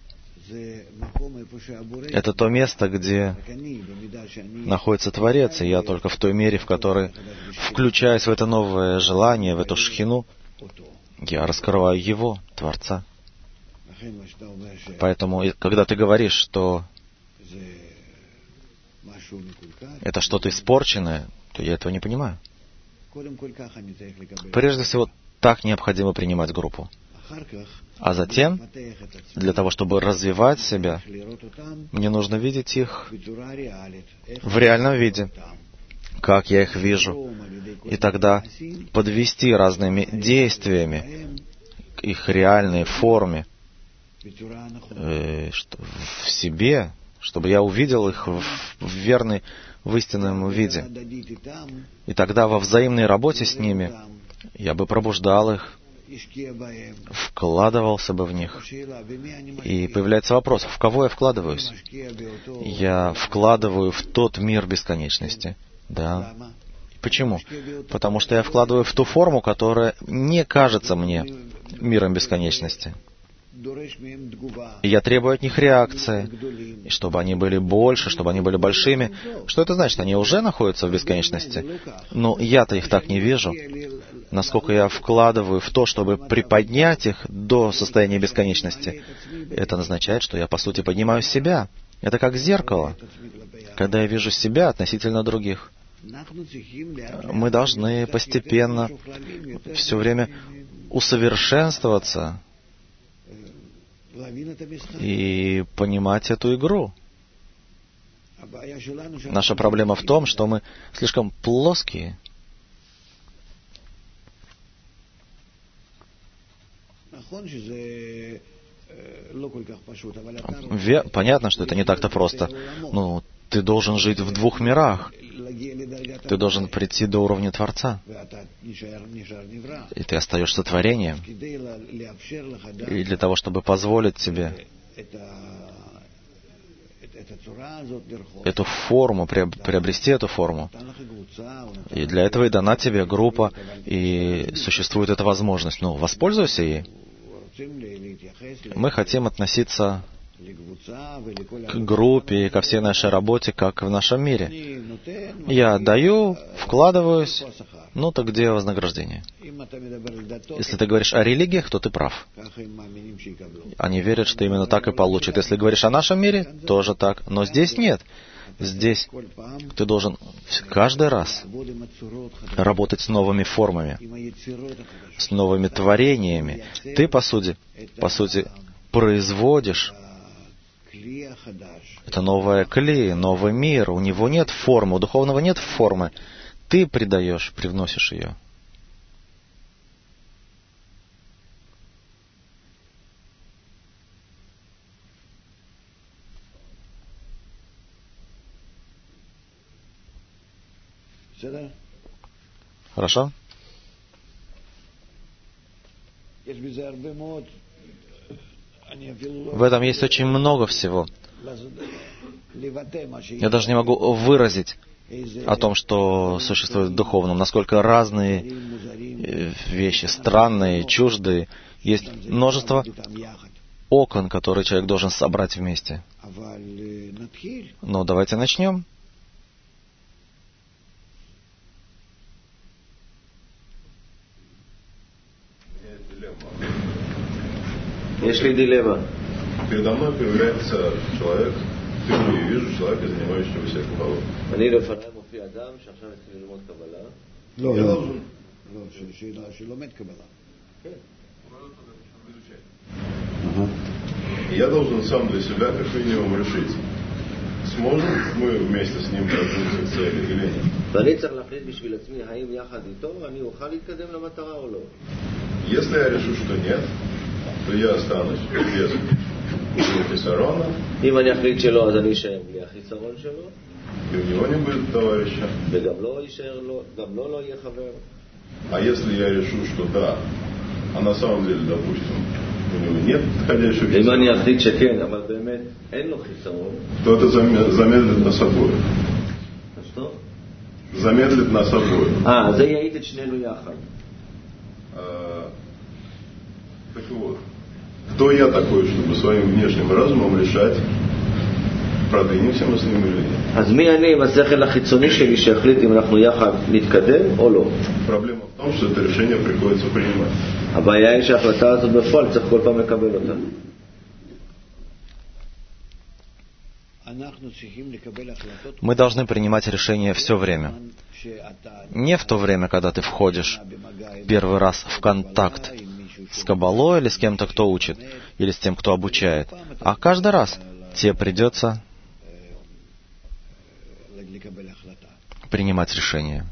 Это то место, где находится Творец, и я только в той мере, в которой включаюсь в это новое желание, в эту Шхину, я раскрываю Его, Творца. Поэтому, когда ты говоришь, что это что-то испорченное, то я этого не понимаю. Прежде всего, так необходимо принимать группу. А затем, для того, чтобы развивать себя, мне нужно видеть их в реальном виде, как я их вижу, и тогда подвести разными действиями к их реальной форме э, в себе, чтобы я увидел их в, в верной, в истинном виде. И тогда во взаимной работе с ними я бы пробуждал их, вкладывался бы в них. И появляется вопрос, в кого я вкладываюсь? Я вкладываю в тот мир бесконечности. Да. Почему? Потому что я вкладываю в ту форму, которая не кажется мне миром бесконечности. И я требую от них реакции, и чтобы они были больше, чтобы они были большими. Что это значит? Они уже находятся в бесконечности. Но я-то их так не вижу. Насколько я вкладываю в то, чтобы приподнять их до состояния бесконечности, это означает, что я, по сути, поднимаю себя. Это как зеркало, когда я вижу себя относительно других. Мы должны постепенно, все время усовершенствоваться и понимать эту игру. Наша проблема в том, что мы слишком плоские. Ве- Понятно, что это не так-то просто. Ну, ты должен жить в двух мирах. Ты должен прийти до уровня Творца. И ты остаешься творением. И для того, чтобы позволить тебе эту форму, приобрести эту форму. И для этого и дана тебе группа, и существует эта возможность. Ну, воспользуйся ей. Мы хотим относиться к группе и ко всей нашей работе, как в нашем мире. Я отдаю, вкладываюсь, ну так где вознаграждение? Если ты говоришь о религиях, то ты прав. Они верят, что именно так и получат. Если говоришь о нашем мире, тоже так. Но здесь нет. Здесь ты должен каждый раз работать с новыми формами, с новыми творениями. Ты, по сути, по сути, производишь это новое кли, новый мир. У него нет формы, у духовного нет формы. Ты придаешь, привносишь ее. Хорошо? В этом есть очень много всего. Я даже не могу выразить о том, что существует в духовном, насколько разные вещи, странные, чуждые. Есть множество окон, которые человек должен собрать вместе. Но давайте начнем. Есть дилемма. Передо мной появляется человек, впервые вижу человека, занимающегося каббалой. לא, לא, לא, שלומד קבלה. Я должен сам для себя как минимум решить, сможем мы вместе с ним продвинуться к цели или нет. ואני צריך להחליט בשביל עצמי האם יחד איתו אני אוכל להתקדם למטרה או לא. Если я решу, что нет, то я останусь без хисарона. אם אני אחליט שלא, אז אני אשאר בלי החיסרון שלו. И у него не будет товарища. וגם לא יישאר לו, גם לא לא יהיה חבר. А если я решу, что да, а на самом деле, допустим, у него нет подходящего хисарона, אם אני אחליט שכן, אבל באמת אין לו חיסרון, то это замедлит нас обоих. что? Замедлит нас обоих. אה, זה יעיד את שנינו יחד. Так вот, кто я такой, чтобы своим внешним разумом решать, продвинемся мы с ним или нет? אז מי אני עם השכל החיצוני שלי שהחליט אם אנחנו יחד נתקדם או לא? Проблема в том, что это решение приходится принимать. הבעיה היא שההחלטה הזאת בפועל צריך כל פעם לקבל אותה. Мы должны принимать решения все время. Не в то время, когда ты входишь первый раз в контакт с каббалой или с кем-то, кто учит, или с тем, кто обучает, а каждый раз тебе придется принимать решения.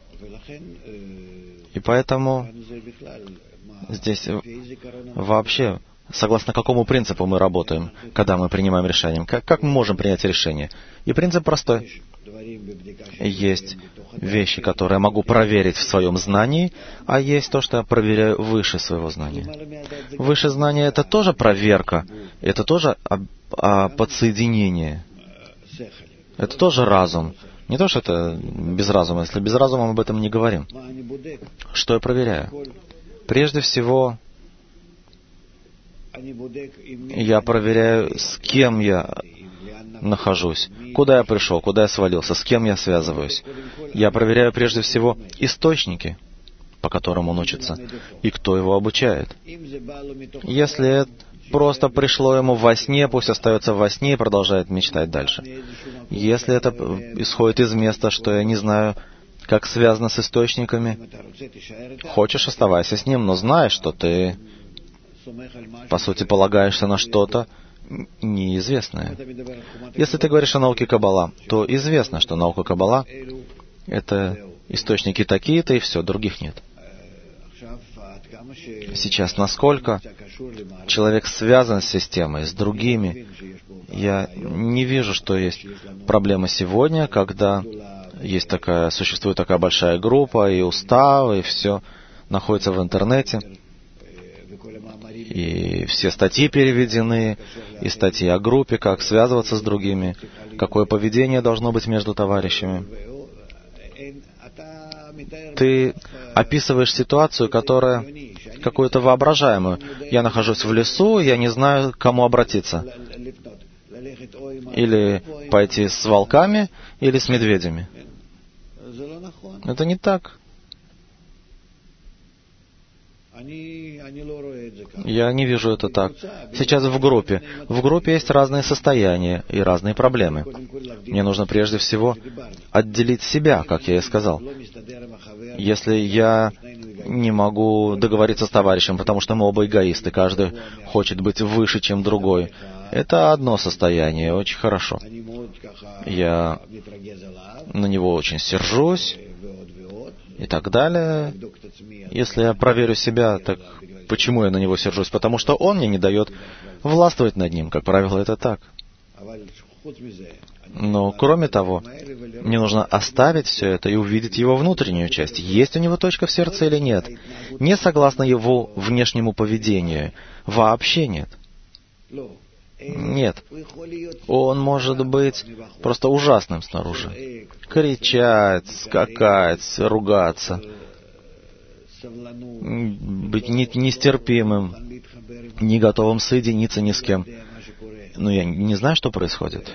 И поэтому здесь вообще, согласно какому принципу мы работаем, когда мы принимаем решение? Как, как мы можем принять решение? И принцип простой. Есть вещи, которые я могу проверить в своем знании, а есть то, что я проверяю выше своего знания. Выше знания — это тоже проверка, это тоже подсоединение. Это тоже разум. Не то, что это без разума. Если без разума, мы об этом не говорим. Что я проверяю? Прежде всего, я проверяю, с кем я нахожусь, куда я пришел, куда я свалился, с кем я связываюсь. Я проверяю прежде всего источники, по которым он учится, и кто его обучает. Если это просто пришло ему во сне, пусть остается во сне и продолжает мечтать дальше. Если это исходит из места, что я не знаю, как связано с источниками, хочешь, оставайся с ним, но знай, что ты, по сути, полагаешься на что-то неизвестное. Если ты говоришь о науке Каббала, то известно, что наука Каббала — это источники такие-то, и все, других нет. Сейчас, насколько человек связан с системой, с другими, я не вижу, что есть проблема сегодня, когда есть такая, существует такая большая группа, и устав, и все находится в интернете. И все статьи переведены, и статьи о группе, как связываться с другими, какое поведение должно быть между товарищами. Ты описываешь ситуацию, которая какую-то воображаемую. Я нахожусь в лесу, я не знаю, к кому обратиться. Или пойти с волками, или с медведями. Это не так. Я не вижу это так. Сейчас в группе. В группе есть разные состояния и разные проблемы. Мне нужно прежде всего отделить себя, как я и сказал. Если я не могу договориться с товарищем, потому что мы оба эгоисты, каждый хочет быть выше, чем другой, это одно состояние, очень хорошо. Я на него очень сержусь и так далее. Если я проверю себя, так почему я на него сержусь? Потому что он мне не дает властвовать над ним. Как правило, это так. Но кроме того, мне нужно оставить все это и увидеть его внутреннюю часть. Есть у него точка в сердце или нет? Не согласно его внешнему поведению. Вообще нет. Нет. Он может быть просто ужасным снаружи. Кричать, скакать, ругаться. Быть нестерпимым, не готовым соединиться ни с кем. Но я не знаю, что происходит.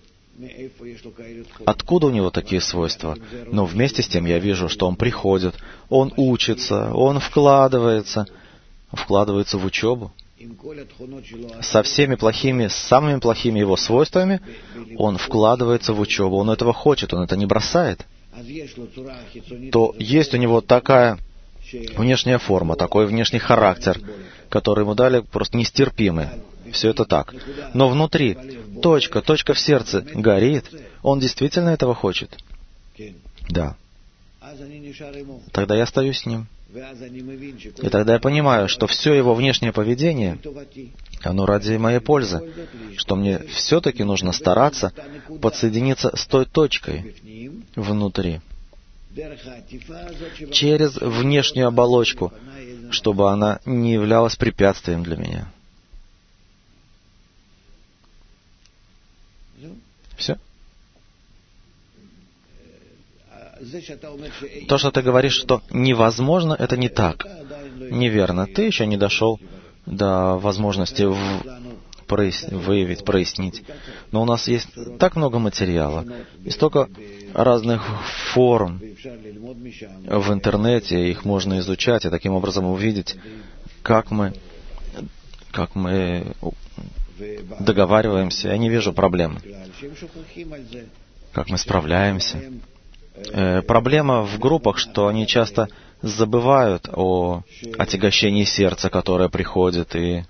Откуда у него такие свойства? Но вместе с тем я вижу, что он приходит, он учится, он вкладывается, вкладывается в учебу. Со всеми плохими, самыми плохими его свойствами он вкладывается в учебу. Он этого хочет, он это не бросает. То есть у него такая внешняя форма, такой внешний характер, который ему дали просто нестерпимый. Все это так. Но внутри точка, точка в сердце горит. Он действительно этого хочет? Да. Тогда я остаюсь с ним. И тогда я понимаю, что все его внешнее поведение, оно ради моей пользы, что мне все-таки нужно стараться подсоединиться с той точкой внутри, через внешнюю оболочку, чтобы она не являлась препятствием для меня. Все? То, что ты говоришь, что невозможно, это не так. Неверно. Ты еще не дошел до возможности в... прояс... выявить, прояснить. Но у нас есть так много материала, и столько разных форм в интернете, их можно изучать, и таким образом увидеть, как мы, как мы договариваемся. Я не вижу проблем. Как мы справляемся. Э, проблема в группах, что они часто забывают о отягощении сердца, которое приходит, и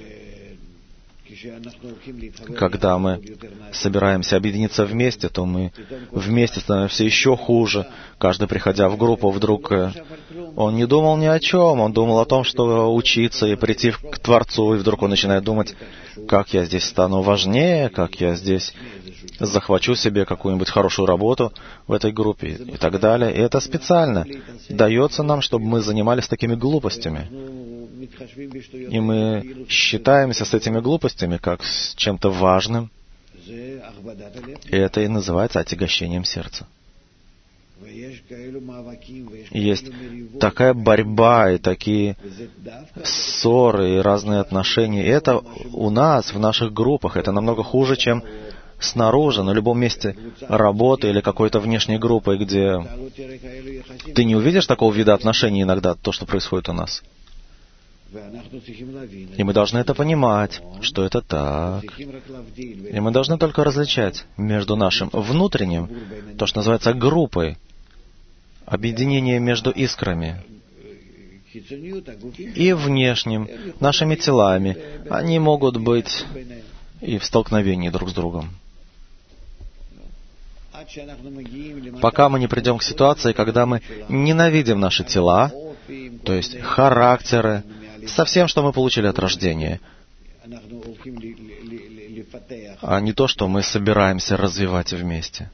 когда мы собираемся объединиться вместе, то мы вместе становимся еще хуже. Каждый, приходя в группу, вдруг он не думал ни о чем, он думал о том, что учиться и прийти к Творцу, и вдруг он начинает думать, как я здесь стану важнее, как я здесь захвачу себе какую-нибудь хорошую работу в этой группе и так далее. И это специально дается нам, чтобы мы занимались такими глупостями. И мы считаемся с этими глупостями как с чем-то важным. И это и называется отягощением сердца. И есть такая борьба и такие ссоры и разные отношения. И это у нас, в наших группах, это намного хуже, чем снаружи, на любом месте работы или какой-то внешней группы, где ты не увидишь такого вида отношений иногда, то, что происходит у нас. И мы должны это понимать, что это так. И мы должны только различать между нашим внутренним, то, что называется группой, объединение между искрами, и внешним, нашими телами. Они могут быть и в столкновении друг с другом. Пока мы не придем к ситуации, когда мы ненавидим наши тела, то есть характеры, со всем, что мы получили от рождения, а не то, что мы собираемся развивать вместе.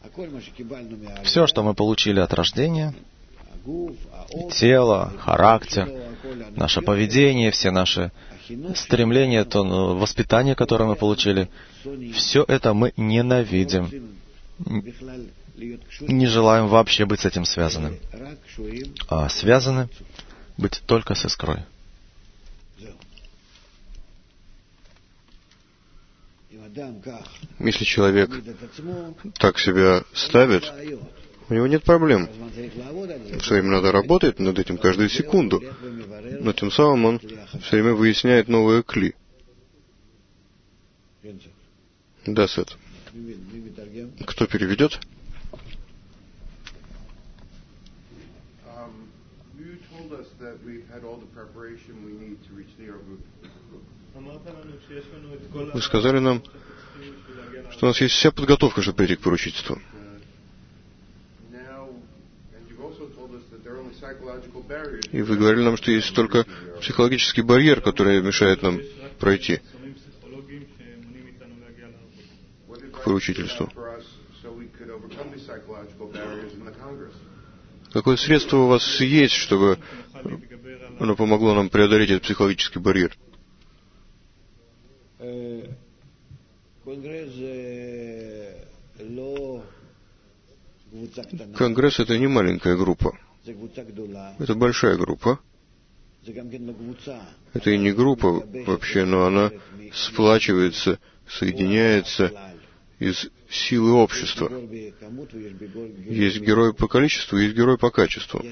Все, что мы получили от рождения, тело, характер, наше поведение, все наши стремления, то воспитание, которое мы получили, все это мы ненавидим. Не желаем вообще быть с этим связанным. А связаны быть только с искрой. Если человек так себя ставит, у него нет проблем. Все время надо работать над этим каждую секунду. Но тем самым он все время выясняет новые кли. Да, Сет. Кто переведет? Вы сказали нам, что у нас есть вся подготовка, чтобы прийти к поручительству. И вы говорили нам, что есть только психологический барьер, который мешает нам пройти к поручительству. Какое средство у вас есть, чтобы оно помогло нам преодолеть этот психологический барьер? Конгресс — это не маленькая группа. Это большая группа. Это и не группа вообще, но она сплачивается, соединяется из силы общества. Есть герой по количеству, есть герой по качеству.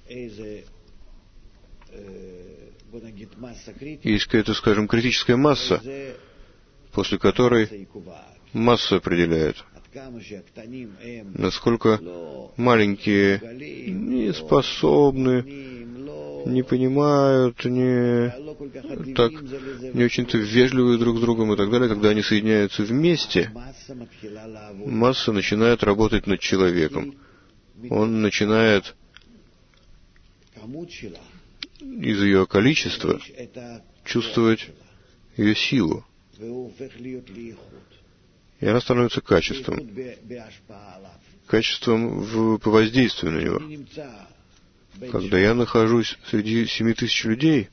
Есть какая-то, скажем, критическая масса, после которой масса определяет, насколько маленькие не способны, не понимают, не так, не очень-то вежливы друг с другом и так далее. Когда они соединяются вместе, масса начинает работать над человеком. Он начинает из ее количества чувствовать ее силу. И она становится качеством. Качеством в, по воздействию на него. Когда я нахожусь среди семи тысяч людей,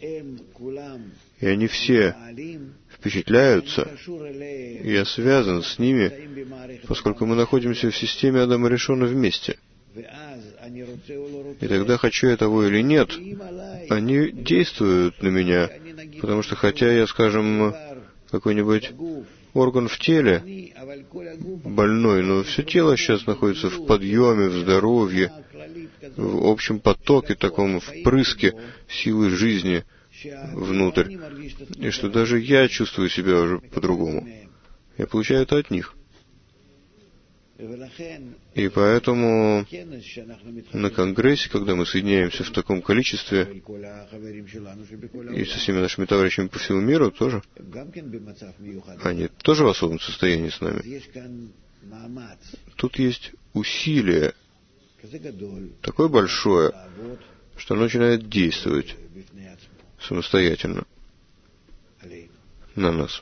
и они все впечатляются, и я связан с ними, поскольку мы находимся в системе Адама Ришона вместе. И тогда, хочу я того или нет, они действуют на меня, потому что хотя я, скажем, какой-нибудь орган в теле больной, но все тело сейчас находится в подъеме, в здоровье, в общем потоке таком, в прыске силы жизни внутрь. И что даже я чувствую себя уже по-другому. Я получаю это от них. И поэтому на Конгрессе, когда мы соединяемся в таком количестве, и со всеми нашими товарищами по всему миру тоже, они тоже в особом состоянии с нами. Тут есть усилие такое большое, что оно начинает действовать самостоятельно на нас.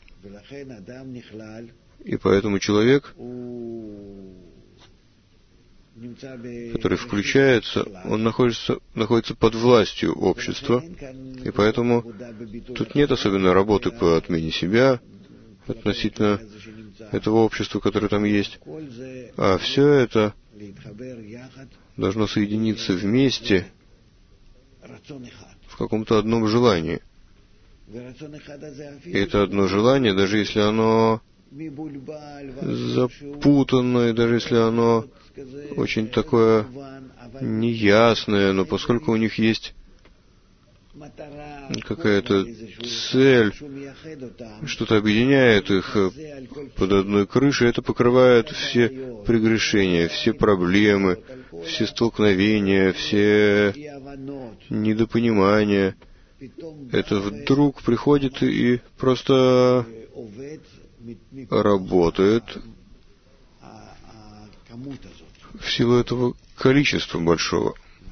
И поэтому человек, который включается, он находится, находится под властью общества, и поэтому тут нет особенной работы по отмене себя относительно этого общества, которое там есть, а все это должно соединиться вместе в каком-то одном желании. И это одно желание, даже если оно запутанное, даже если оно очень такое неясное, но поскольку у них есть какая-то цель, что-то объединяет их под одной крышей, это покрывает все прегрешения, все проблемы, все столкновения, все недопонимания. Это вдруг приходит и просто работает в силу этого количества большого.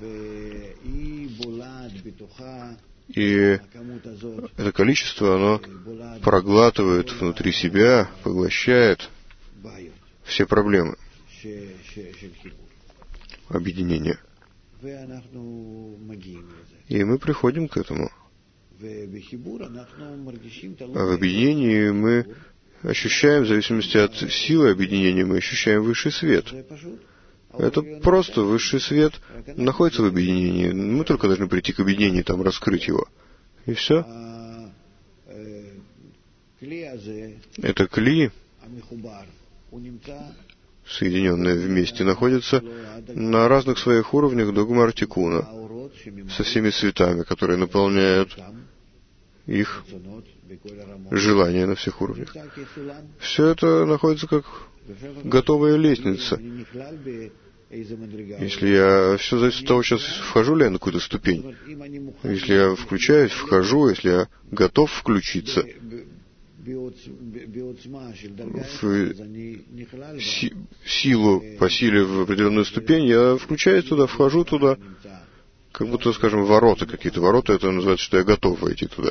И это количество, оно проглатывает внутри себя, поглощает все проблемы объединения. И мы приходим к этому. А в объединении мы ощущаем, в зависимости от силы объединения, мы ощущаем высший свет. Это просто высший свет находится в объединении. Мы только должны прийти к объединению, там раскрыть его. И все. Это кли, соединенные вместе, находятся на разных своих уровнях до Гмартикуна, со всеми цветами, которые наполняют их желания на всех уровнях. Все это находится как готовая лестница. Если я... Все зависит от того, сейчас вхожу ли я на какую-то ступень. Если я включаюсь, вхожу, если я готов включиться в си- силу по силе в определенную ступень, я включаюсь туда, вхожу туда, как будто, скажем, ворота какие-то. Ворота, это называется, что я готов войти туда.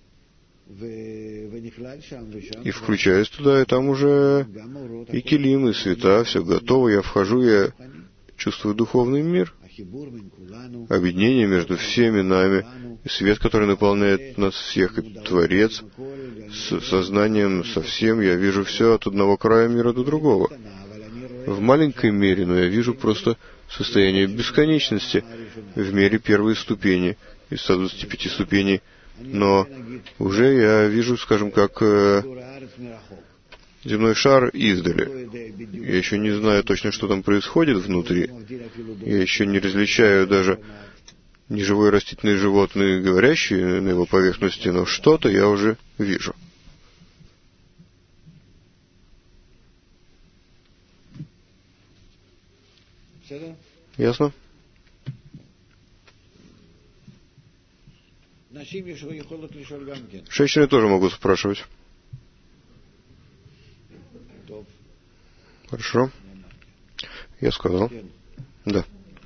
И включаюсь туда, и там уже и килим, и света, все готово, я вхожу, я чувствую духовный мир, объединение между всеми нами, и свет, который наполняет нас всех, и Творец, с сознанием, со всем, я вижу все от одного края мира до другого. В маленькой мере, но я вижу просто состояние бесконечности в мере первой ступени из ста двадцати пяти ступеней. Но уже я вижу, скажем, как э, земной шар издали. Я еще не знаю точно, что там происходит внутри. Я еще не различаю даже неживые растительные животные, говорящие на его поверхности, но что-то я уже вижу. Ясно? Женщины тоже могут спрашивать. Хорошо. Я сказал. Да.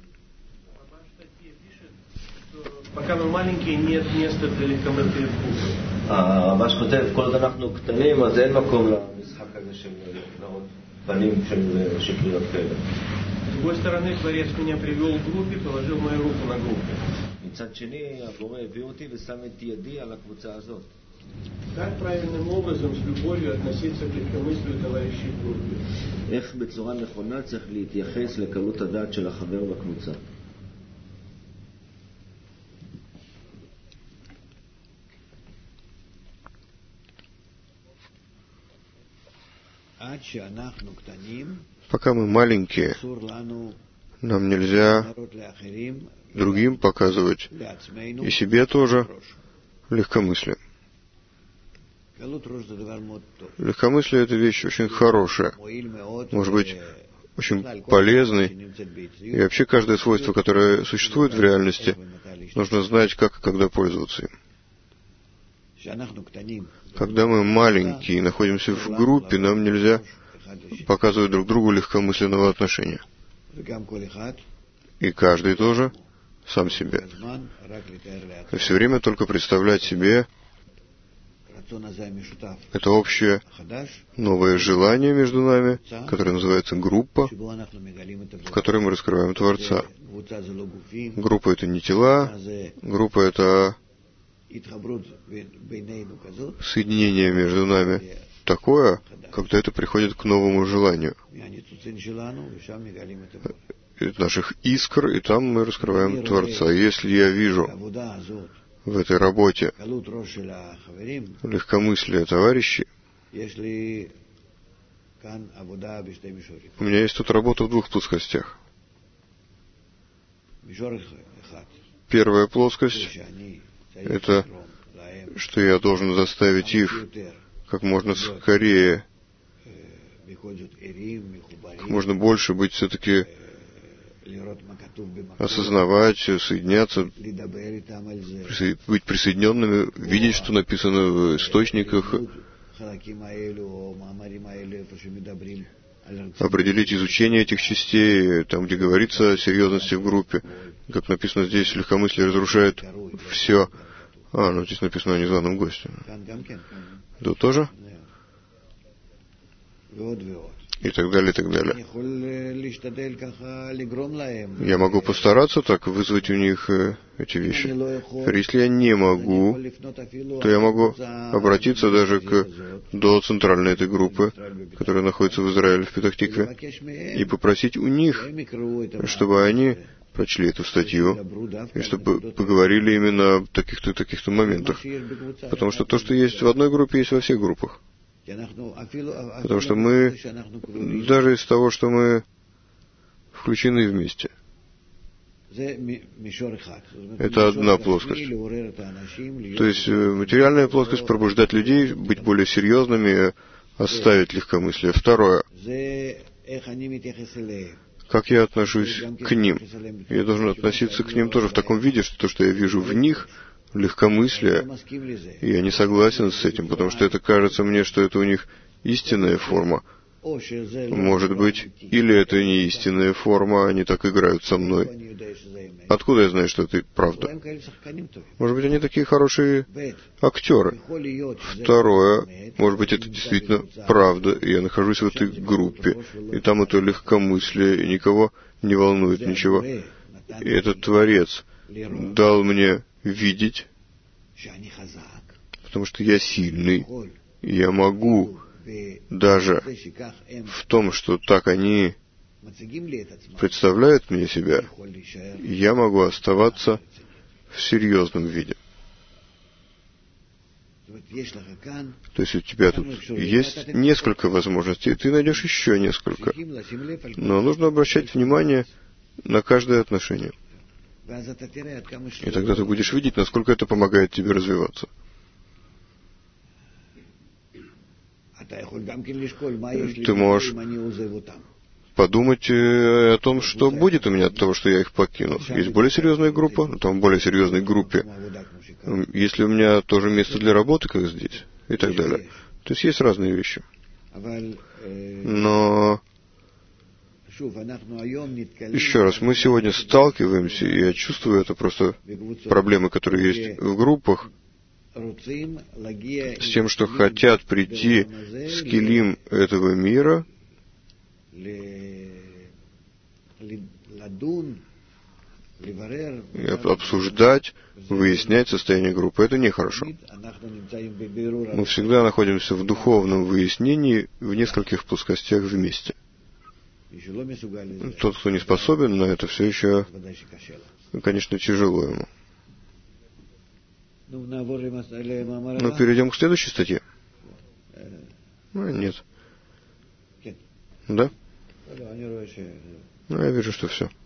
Пока мы маленькие, нет места для легкомыслия вкуса. הרמב"ש כותב, כל עוד אנחנו קטנים, אז אין מקום למשחק הזה של להראות פנים של שקריות כאלה. С другой стороны, Творец меня привел к группе, положил мою руку на группу. מצד שני, הבורא הביא אותי ושם את ידי על הקבוצה הזאת. Как правильным образом с любовью относиться к легкомыслию товарищей в группе? איך בצורה נכונה צריך להתייחס לקלות הדעת של החבר בקבוצה. Пока мы маленькие, нам нельзя другим показывать, и себе тоже, легкомыслие. Легкомыслие — это вещь очень хорошая, может быть, очень полезной, и вообще каждое свойство, которое существует в реальности, нужно знать, как и когда пользоваться им. Когда мы маленькие и находимся в группе, нам нельзя показывать друг другу легкомысленного отношения. И каждый тоже сам себе. И все время только представлять себе это общее новое желание между нами, которое называется группа, в которой мы раскрываем Творца. Группа — это не тела, группа — это соединение между нами такое, когда это приходит к новому желанию. Из наших искр, и там мы раскрываем Творца. Если я вижу в этой работе легкомыслие товарищей, у меня есть тут работа в двух плоскостях. Первая плоскость — это что я должен заставить их как можно скорее, как можно больше быть все-таки, осознавать, соединяться, быть присоединенными, видеть, что написано в источниках, определить изучение этих частей, там, где говорится о серьезности в группе. Как написано здесь, легкомыслие разрушает все. А, ну здесь написано о незваном госте. Тут тоже? и так далее, и так далее. Я могу постараться так вызвать у них эти вещи. Если я не могу, то я могу обратиться даже к до центральной этой группы, которая находится в Израиле, в Петах-Тикве, и попросить у них, чтобы они прочли эту статью, и чтобы поговорили именно о таких-то таких-то моментах. Потому что то, что есть в одной группе, есть во всех группах. Потому что мы, даже из того, что мы включены вместе, это одна плоскость. То есть материальная плоскость — пробуждать людей, быть более серьезными, оставить легкомыслие. Второе. Как я отношусь к ним? Я должен относиться к ним тоже в таком виде, что то, что я вижу в них, легкомыслие, я не согласен с этим, потому что это кажется мне, что это у них истинная форма. Может быть, или это не истинная форма, они так играют со мной. Откуда я знаю, что это правда? Может быть, они такие хорошие актеры. Второе, может быть, это действительно правда, и я нахожусь в этой группе, и там это легкомыслие, и никого не волнует ничего. И этот Творец дал мне видеть, потому что я сильный, и я могу даже в том, что так они представляют мне себя, я могу оставаться в серьезном виде. То есть у тебя тут есть несколько возможностей, и ты найдешь еще несколько. Но нужно обращать внимание на каждое отношение. И тогда ты будешь видеть, насколько это помогает тебе развиваться. Ты можешь подумать о том, что будет у меня от того, что я их покину. Есть более серьезная группа, но там в более серьезной группе. Есть ли у меня тоже место для работы, как здесь, и так далее. То есть есть разные вещи. Но еще раз, мы сегодня сталкиваемся, и я чувствую это просто проблемы, которые есть в группах, с тем, что хотят прийти с килим этого мира и обсуждать, выяснять состояние группы. Это нехорошо. Мы всегда находимся в духовном выяснении в нескольких плоскостях вместе. Тот, кто не способен на это, все еще, конечно, тяжело ему. Ну, перейдем к следующей статье. Ну, нет. Да? Ну, я вижу, что все.